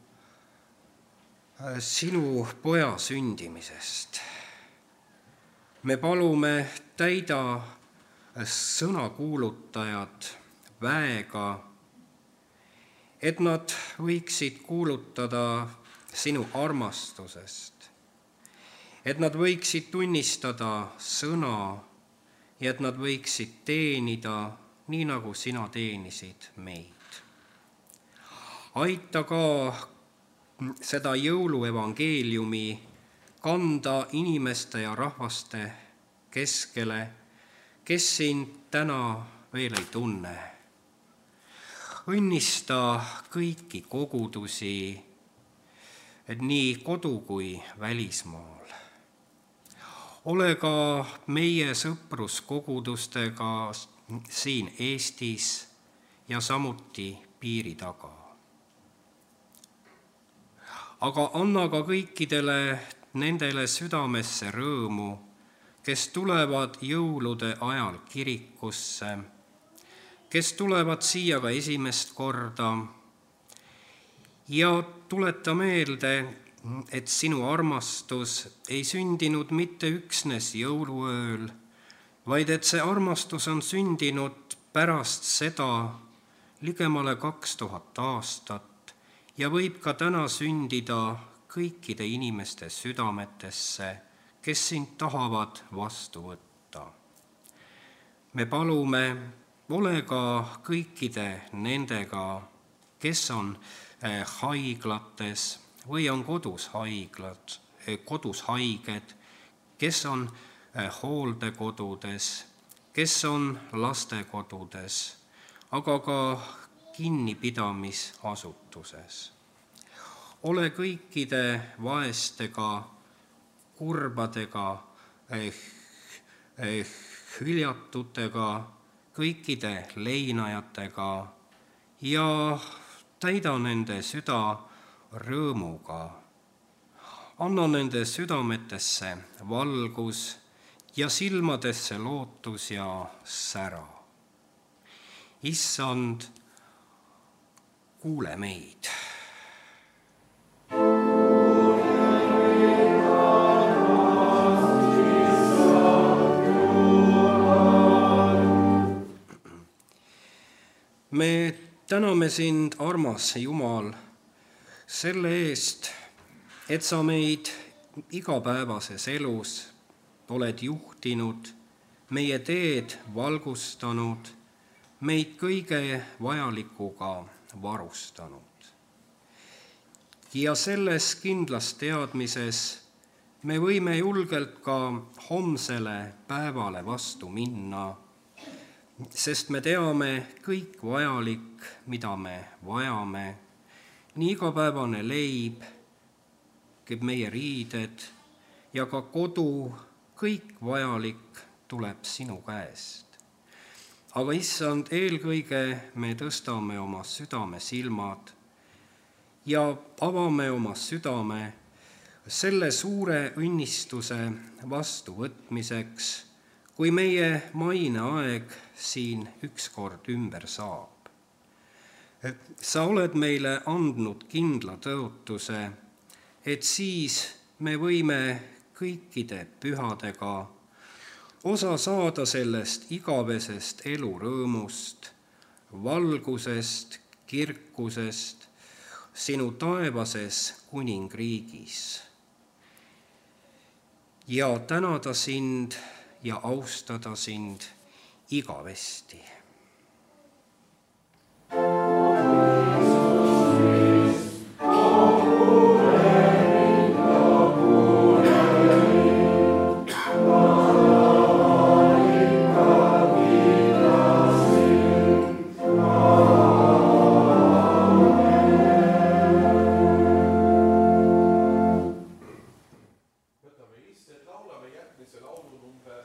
C: sinu poja sündimisest. Me palume, täida sõnakuulutajad väega, et nad võiksid kuulutada sinu armastusest, et nad võiksid tunnistada sõna ja et nad võiksid teenida nii, nagu sina teenisid meid. Aita ka seda jõuluevangeeliumi kanda inimeste ja rahvaste keskele, kes sind täna veel ei tunne. Õnnista kõiki kogudusi, nii kodu kui välismaal. Ole ka meie sõpruskogudustega siin Eestis ja samuti piiri taga. Aga anna ka kõikidele nendele südamesse rõõmu, kes tulevad jõulude ajal kirikusse, kes tulevad siia ka esimest korda ja tuleta meelde, et sinu armastus ei sündinud mitte üksnes jõuluööl, vaid et see armastus on sündinud pärast seda ligemale 2000 aastat ja võib ka täna sündida kõikide inimeste südametesse, kes sind tahavad vastu võtta. Me palume, ole ka kõikide nendega, kes on haiglates või on kodus haiged, kes on hooldekodudes, kes on lastekodudes, aga ka kinnipidamisasutuses. Ole kõikide vaestega, kurbadega, hüljatutega, kõikide leinajatega ja täida nende süda rõõmuga. Anna nende südametesse valgus ja silmadesse lootus ja sära. Issand, kuule meid. Me täname sind, armas Jumal, selle eest, et sa meid igapäevases elus oled juhtinud, meie teed valgustanud, meid kõige vajalikuga varustanud. Ja selles kindlas teadmises me võime julgelt ka homsele päevale vastu minna, sest me teame kõik vajalik, mida me vajame, nii igapäevane leib, meie riided ja ka kodu, kõik vajalik tuleb sinu käest. Aga issand, eelkõige me tõstame oma südame silmad ja avame oma südame selle suure õnnistuse vastuvõtmiseks, kui meie maine aeg siin ükskord ümber saab. Sa oled meile andnud kindla tõotuse, et siis me võime kõikide pühadega osa saada sellest igavesest elurõõmust, valgusest, kirkusest, sinu taevases kuningriigis. Ja tänada sind ja austada sind igavesti.
D: Amen.
A: et laulame järgmise laulu number.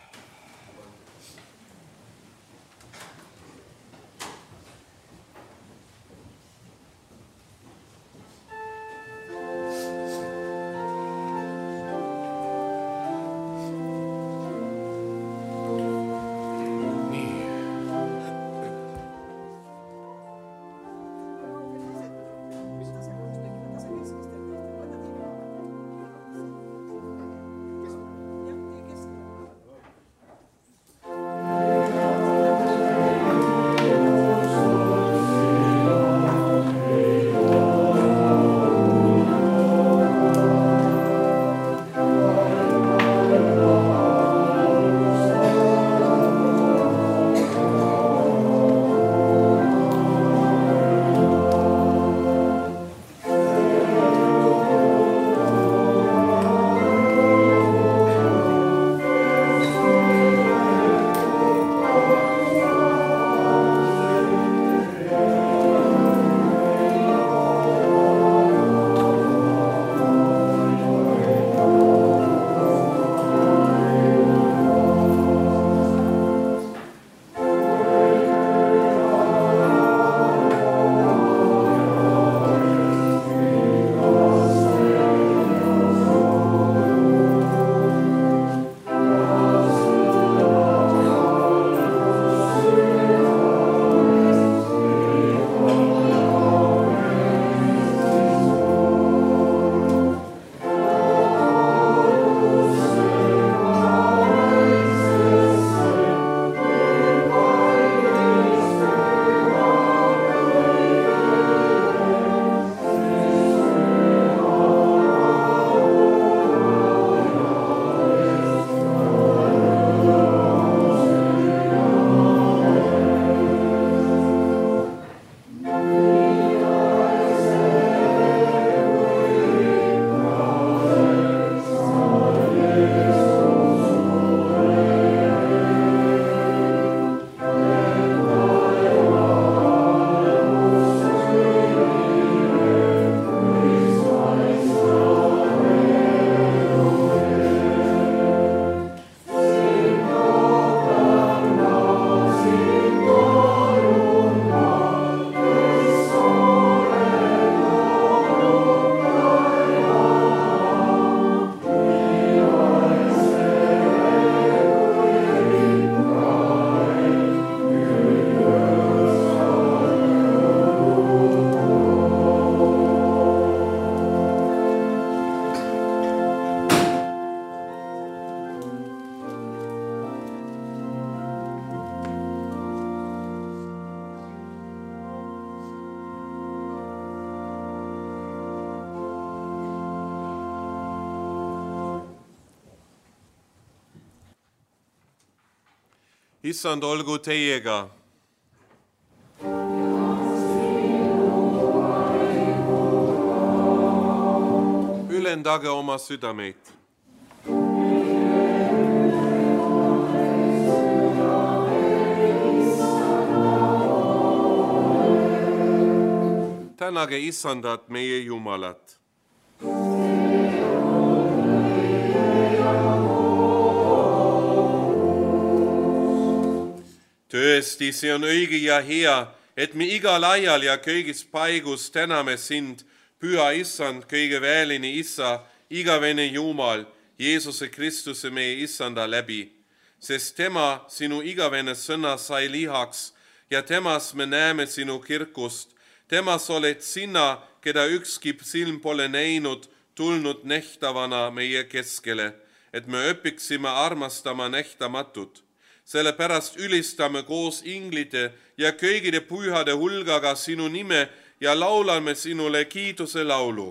A: Issand olgu teiega. Ülendage oma südameid. Tänage Issandat, meie Jumalat. Tõesti, see on õige ja hea, et me igal ajal ja kõigis paigus täname sind, püha Issand, kõige väeline Isa, igavene Jumal, Jeesuse Kristuse meie Issanda läbi, sest tema, sinu igavene sõna, sai lihaks ja temas me näeme sinu kirkust. Temas oled sina, keda ükski silm pole näinud, tulnud nähtavana meie keskele, et me õpiksime armastama nähtamatut. Sellepärast ülistame koos inglite ja kõigide pühade hulgaga sinu nime ja laulame sinule kiituse laulu.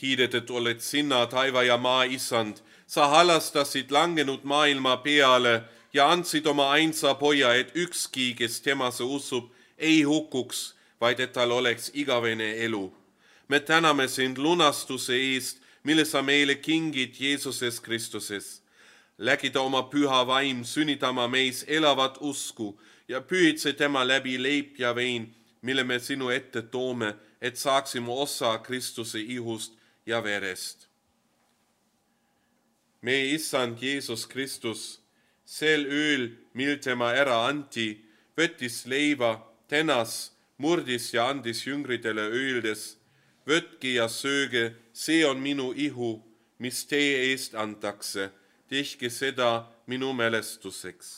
B: Kiidetud oled sinna, taiva ja maa issand, sa halastasid langenud maailma peale ja andsid oma ainsa poja, et ükski, kes temasse usub, ei hukkuks, vaid et tal oleks igavene elu. Me täname sind lunastuse eest, mille sa meile kingid Jeesuses Kristuses. Läkida oma püha vaim sünnitama meis elavat usku ja pühitse tema läbi leib ja vein, mille me sinu ette toome, et saaksime osa Kristuse ihust ja verest. Meie issand Jeesus Kristus, sel ööl, mil tema ära anti, võttis leiva, tänas, murdis ja andis jüngritele öeldes, võtke ja sööge, see on minu ihu, mis teie eest antakse, tehke seda minu mälestuseks.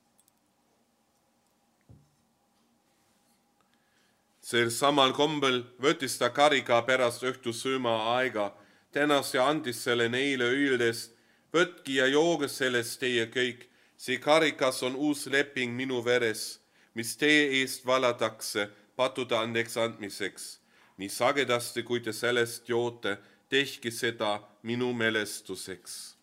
B: Sel samal kombel võttis ta karika pärast õhtusööma aega, tänas ja andis selle neile öeldes, võtke ja jooge sellest teie kõik, see karikas on uus leping minu veres, mis teie eest valatakse pattude andeks andmiseks. Nii sagedasti, kui te sellest joote, tehke seda minu mälestuseks.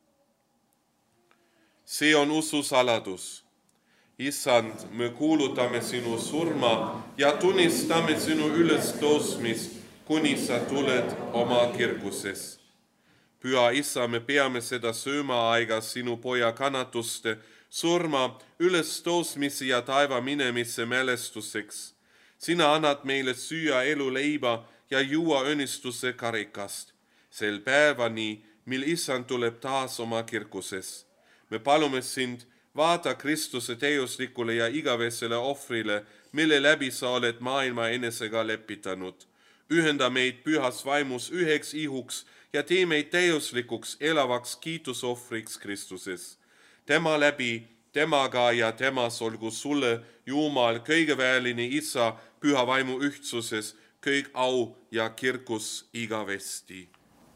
B: See on usu saladus. Issand, me kuulutame sinu surma ja tunnistame sinu ülestõusmist, kuni sa tuled oma kirkuses. Püha Issa, me peame seda söömaaega sinu poja kannatuste, surma, ülestõusmise ja taeva minemise mälestuseks. Sina annad meile süüa eluleiba ja juua õnnistuse karikast, sel päevani, mil Issand tuleb taas oma kirkuses. Me palume sind, vaata Kristuse teoslikule ja igavesele ohvrile, mille läbi sa oled maailma enesega lepitanud. Ühenda meid pühas vaimus üheks ihuks ja tee meid teoslikuks elavaks kiitusohvriks Kristuses. Tema läbi, temaga ja temas olgu sulle, Jumal, kõigeväeline Isa, püha vaimu ühtsuses, kõik au ja kirkus igavesti.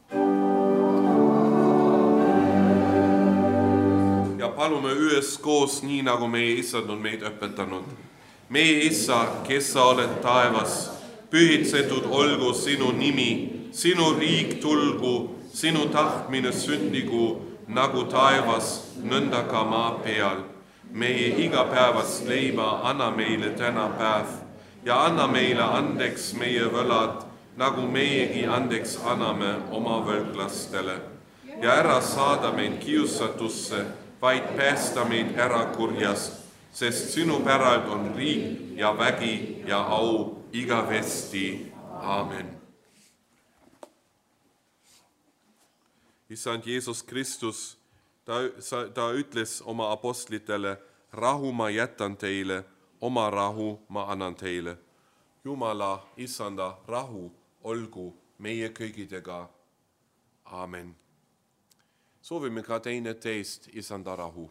B: Ja palume üheskoos, nii nagu meie Issand on meid õpetanud. Meie Isa, kes sa oled taevas, pühitsetud olgu sinu nimi, sinu riik tulgu, sinu tahtmine sündigu, nagu taevas, nõnda ka maa peal. Meie igapäevast leiba anna meile täna päev ja anna meile andeks meie võlad, nagu meiegi andeks anname oma võlglastele. Ja ära saada meid kiusatusse, vaid päästa meid ära kurjast, sest sinu päralt on riik ja vägi ja au igavesti. Aamen. Issand Jeesus Kristus, ta ütles oma apostlitele, rahu ma jätan teile, oma rahu ma annan teile. Jumala, Issanda rahu olgu meie kõigidega. Aamen. Soovime ka teine teist Issanda rahu.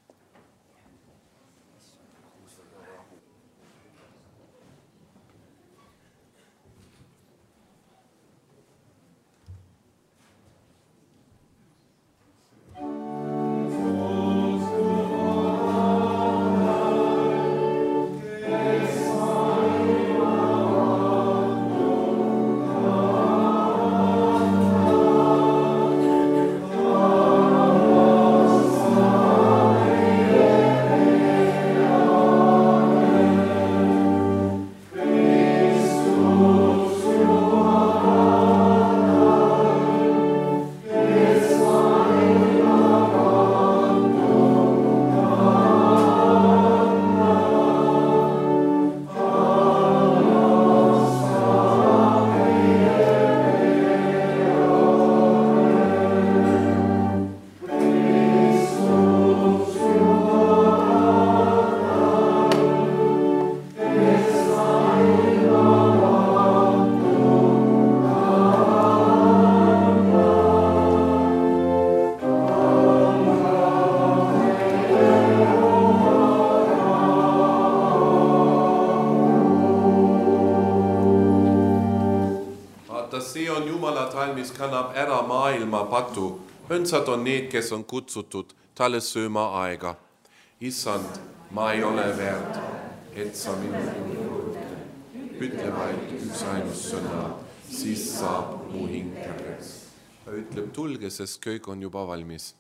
B: Mis kannab ära maailma patu. Õndsad on need, kes on kutsutud talle sööma aega. Issand, ma ei ole väärt, et sa minu juurde. Ütle vaid üks ainus sõna
A: siis saab mu hing terveks. Ta ütleb, tulge, sest köök on juba valmis.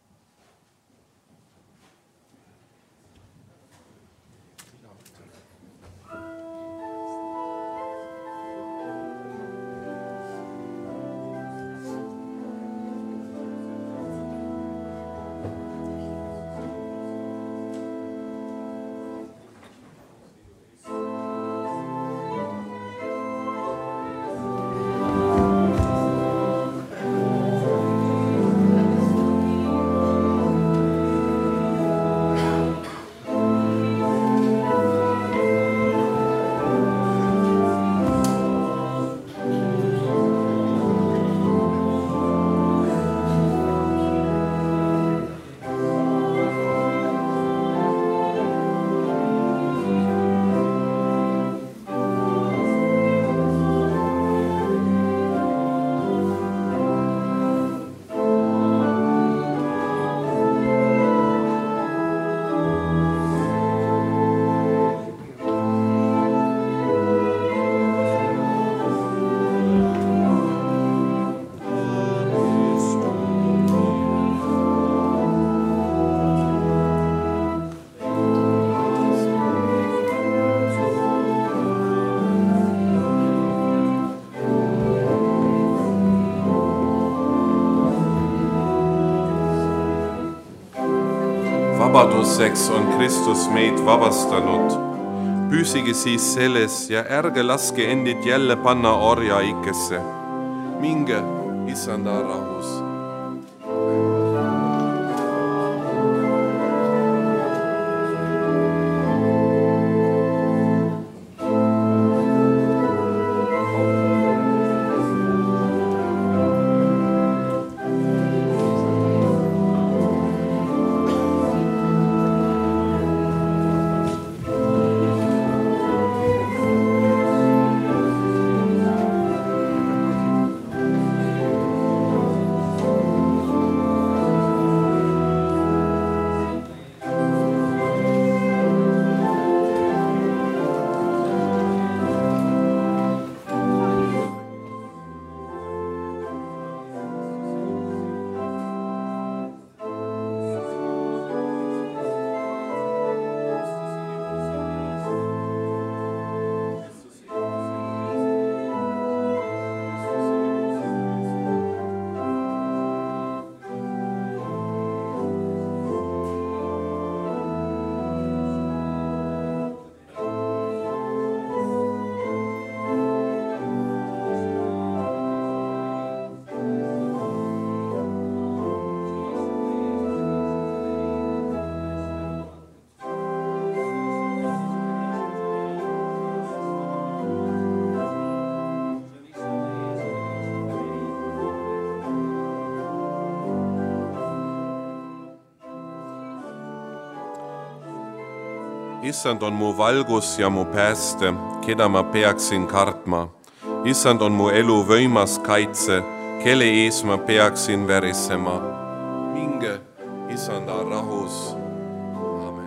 A: Vabaduseks on Kristus meid vabastanud. Püsige siis selles ja ärge laske endid jälle panna orjaikesse. Minge Issanda rahus. Issand on mu valgus ja mu pääste, keda ma peaksin kartma. Issand on mu elu võimas kaitse, kelle ees ma peaksin värisema. Minge Issanda rahus. Amen.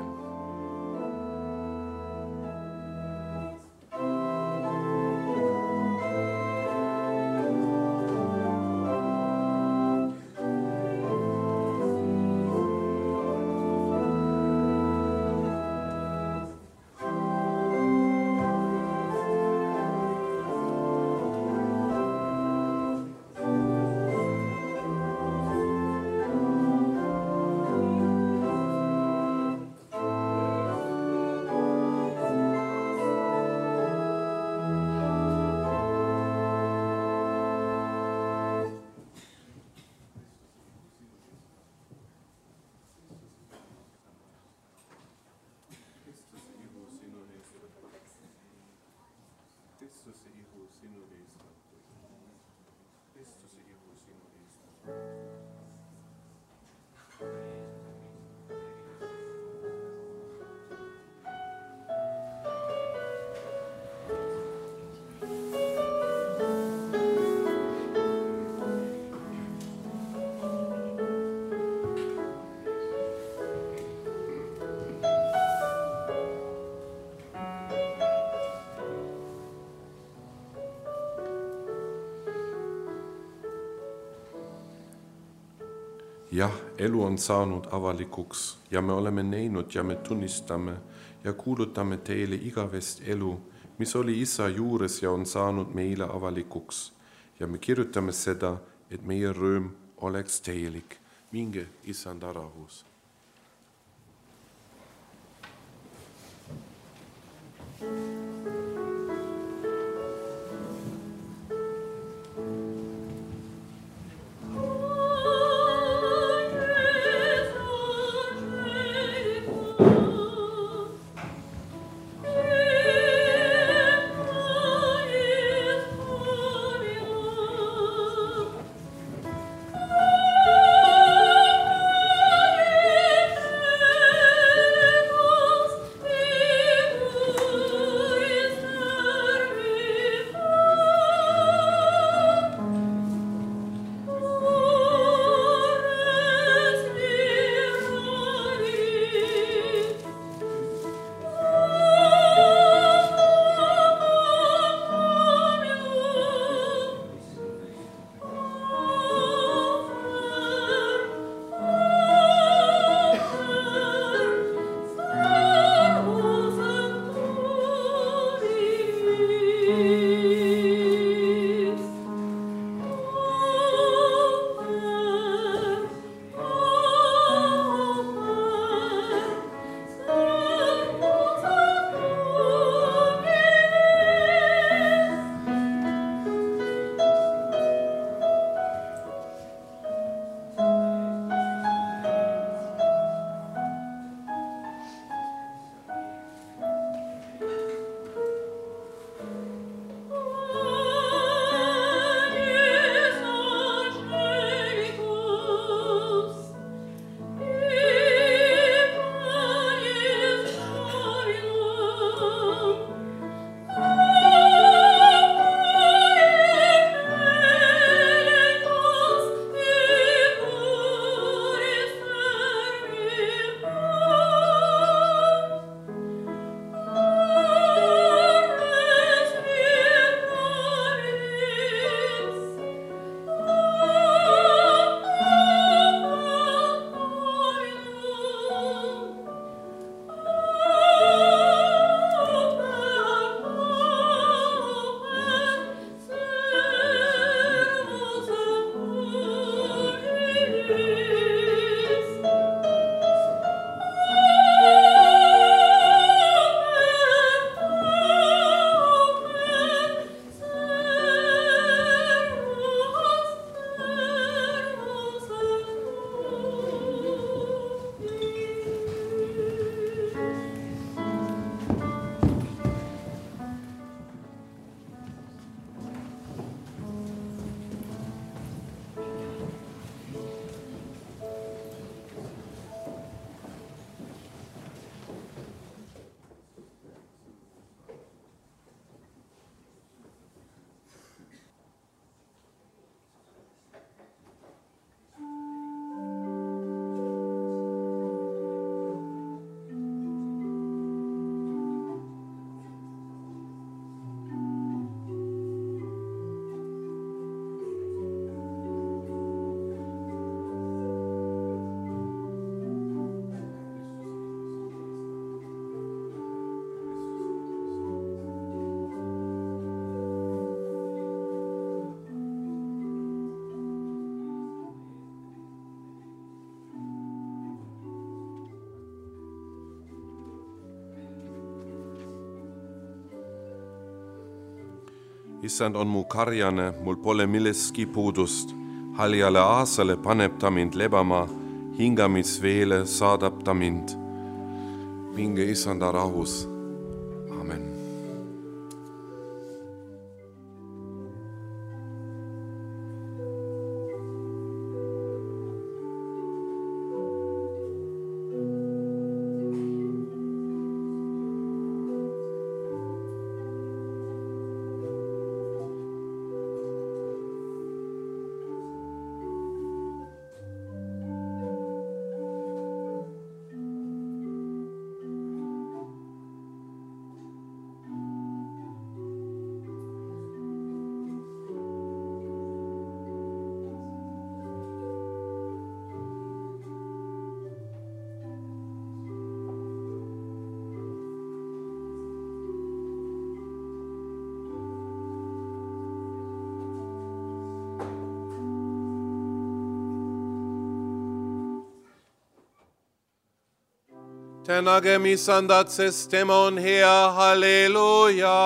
B: jah, elu on saanud avalikuks ja me oleme näinud ja me tunnistame ja kuulutame teile igavest elu, mis oli Isa juures ja on saanud meile avalikuks. Ja me kirjutame seda, et meie rõõm oleks täielik. Minge Issanda rahus. Issand on mu karjane, mul pole millestki puudust. Haljale aasale paneb ta mind lebama, hingamisveele saadab ta mind. Minge Issanda rahus. Amen.
A: tänagem Issandat, sest tema on hea, halleluuja.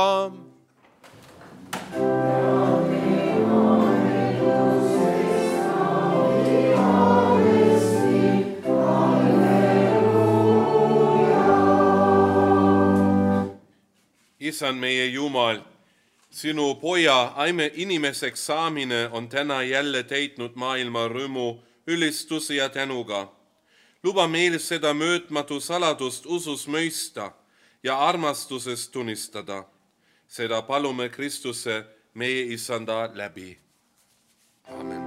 B: Issand meie Jumal, sinu poja inimeseks saamine on täna jälle täitnud maailma rõõmu, ülistuse ja tänuga. Luba meil seda möödmatu saladust usus mõista ja armastuses tunnistada. Seda palume Kristuse meie Issanda läbi. Amen.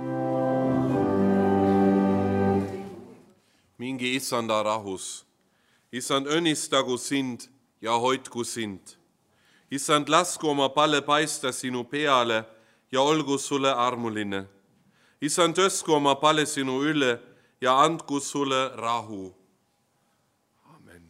B: Mingi Issanda rahus. Issand õnnistagu sind ja hoidku sind. Issand lasku oma palle paista sinu peale ja olgu sulle armuline. Issand tõsku oma palle sinu üle ja andku sulle rahu. Amen.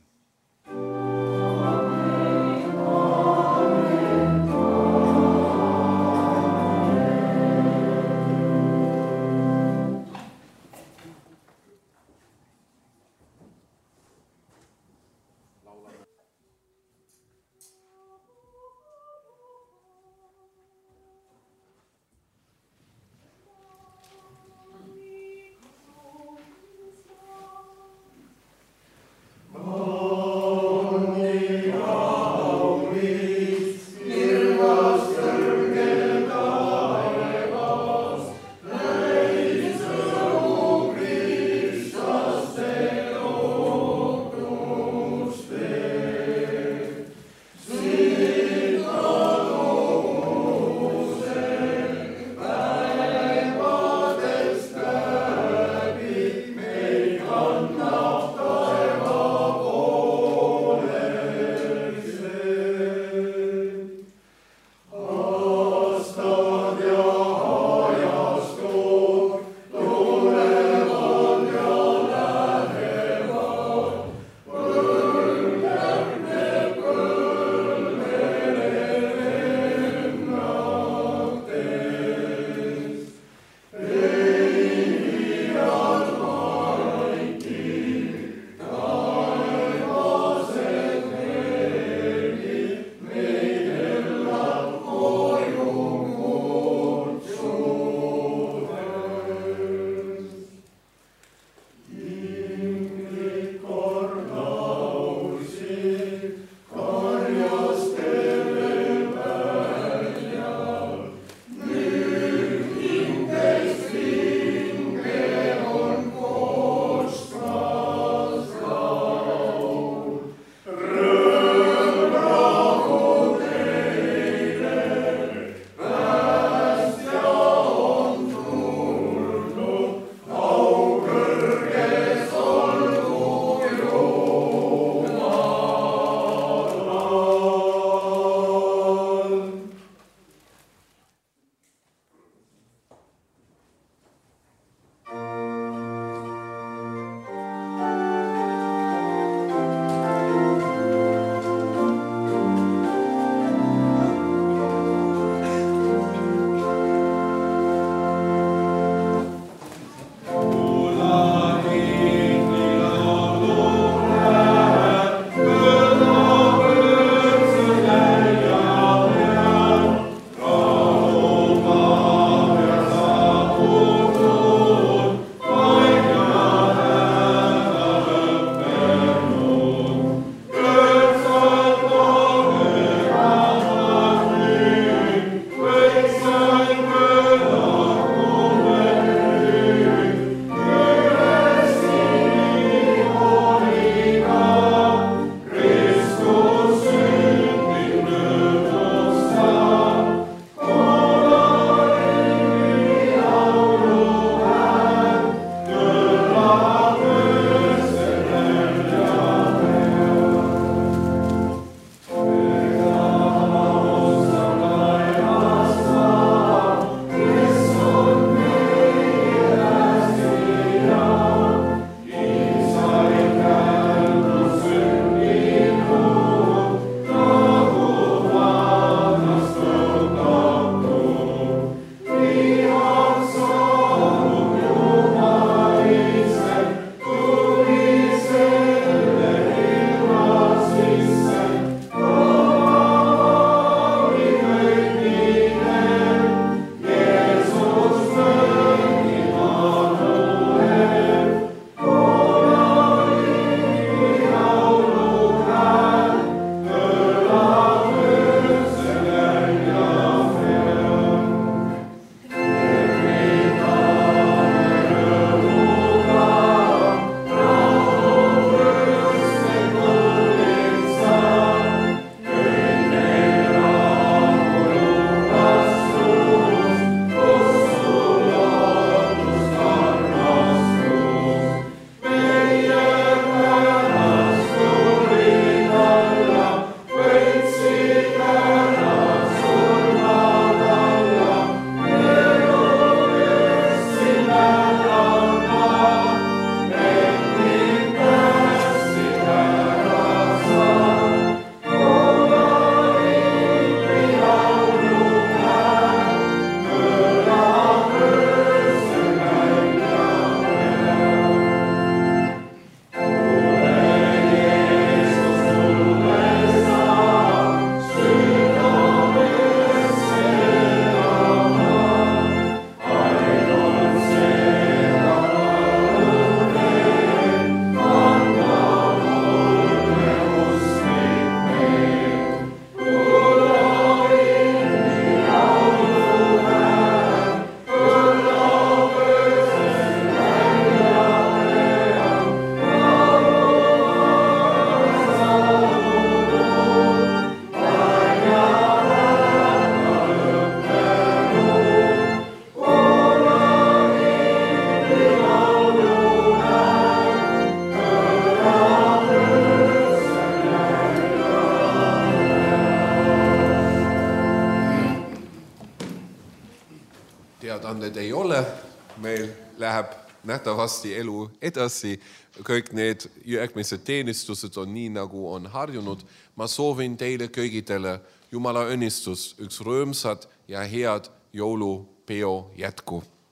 A: teadaanded ei ole, meil läheb nähtavasti elu edasi, kõik need järgmised teenistused on nii, nagu on harjunud. Ma soovin teile kõigidele Jumala õnnistust, üks rõõmsad ja head jõulupeo jätku.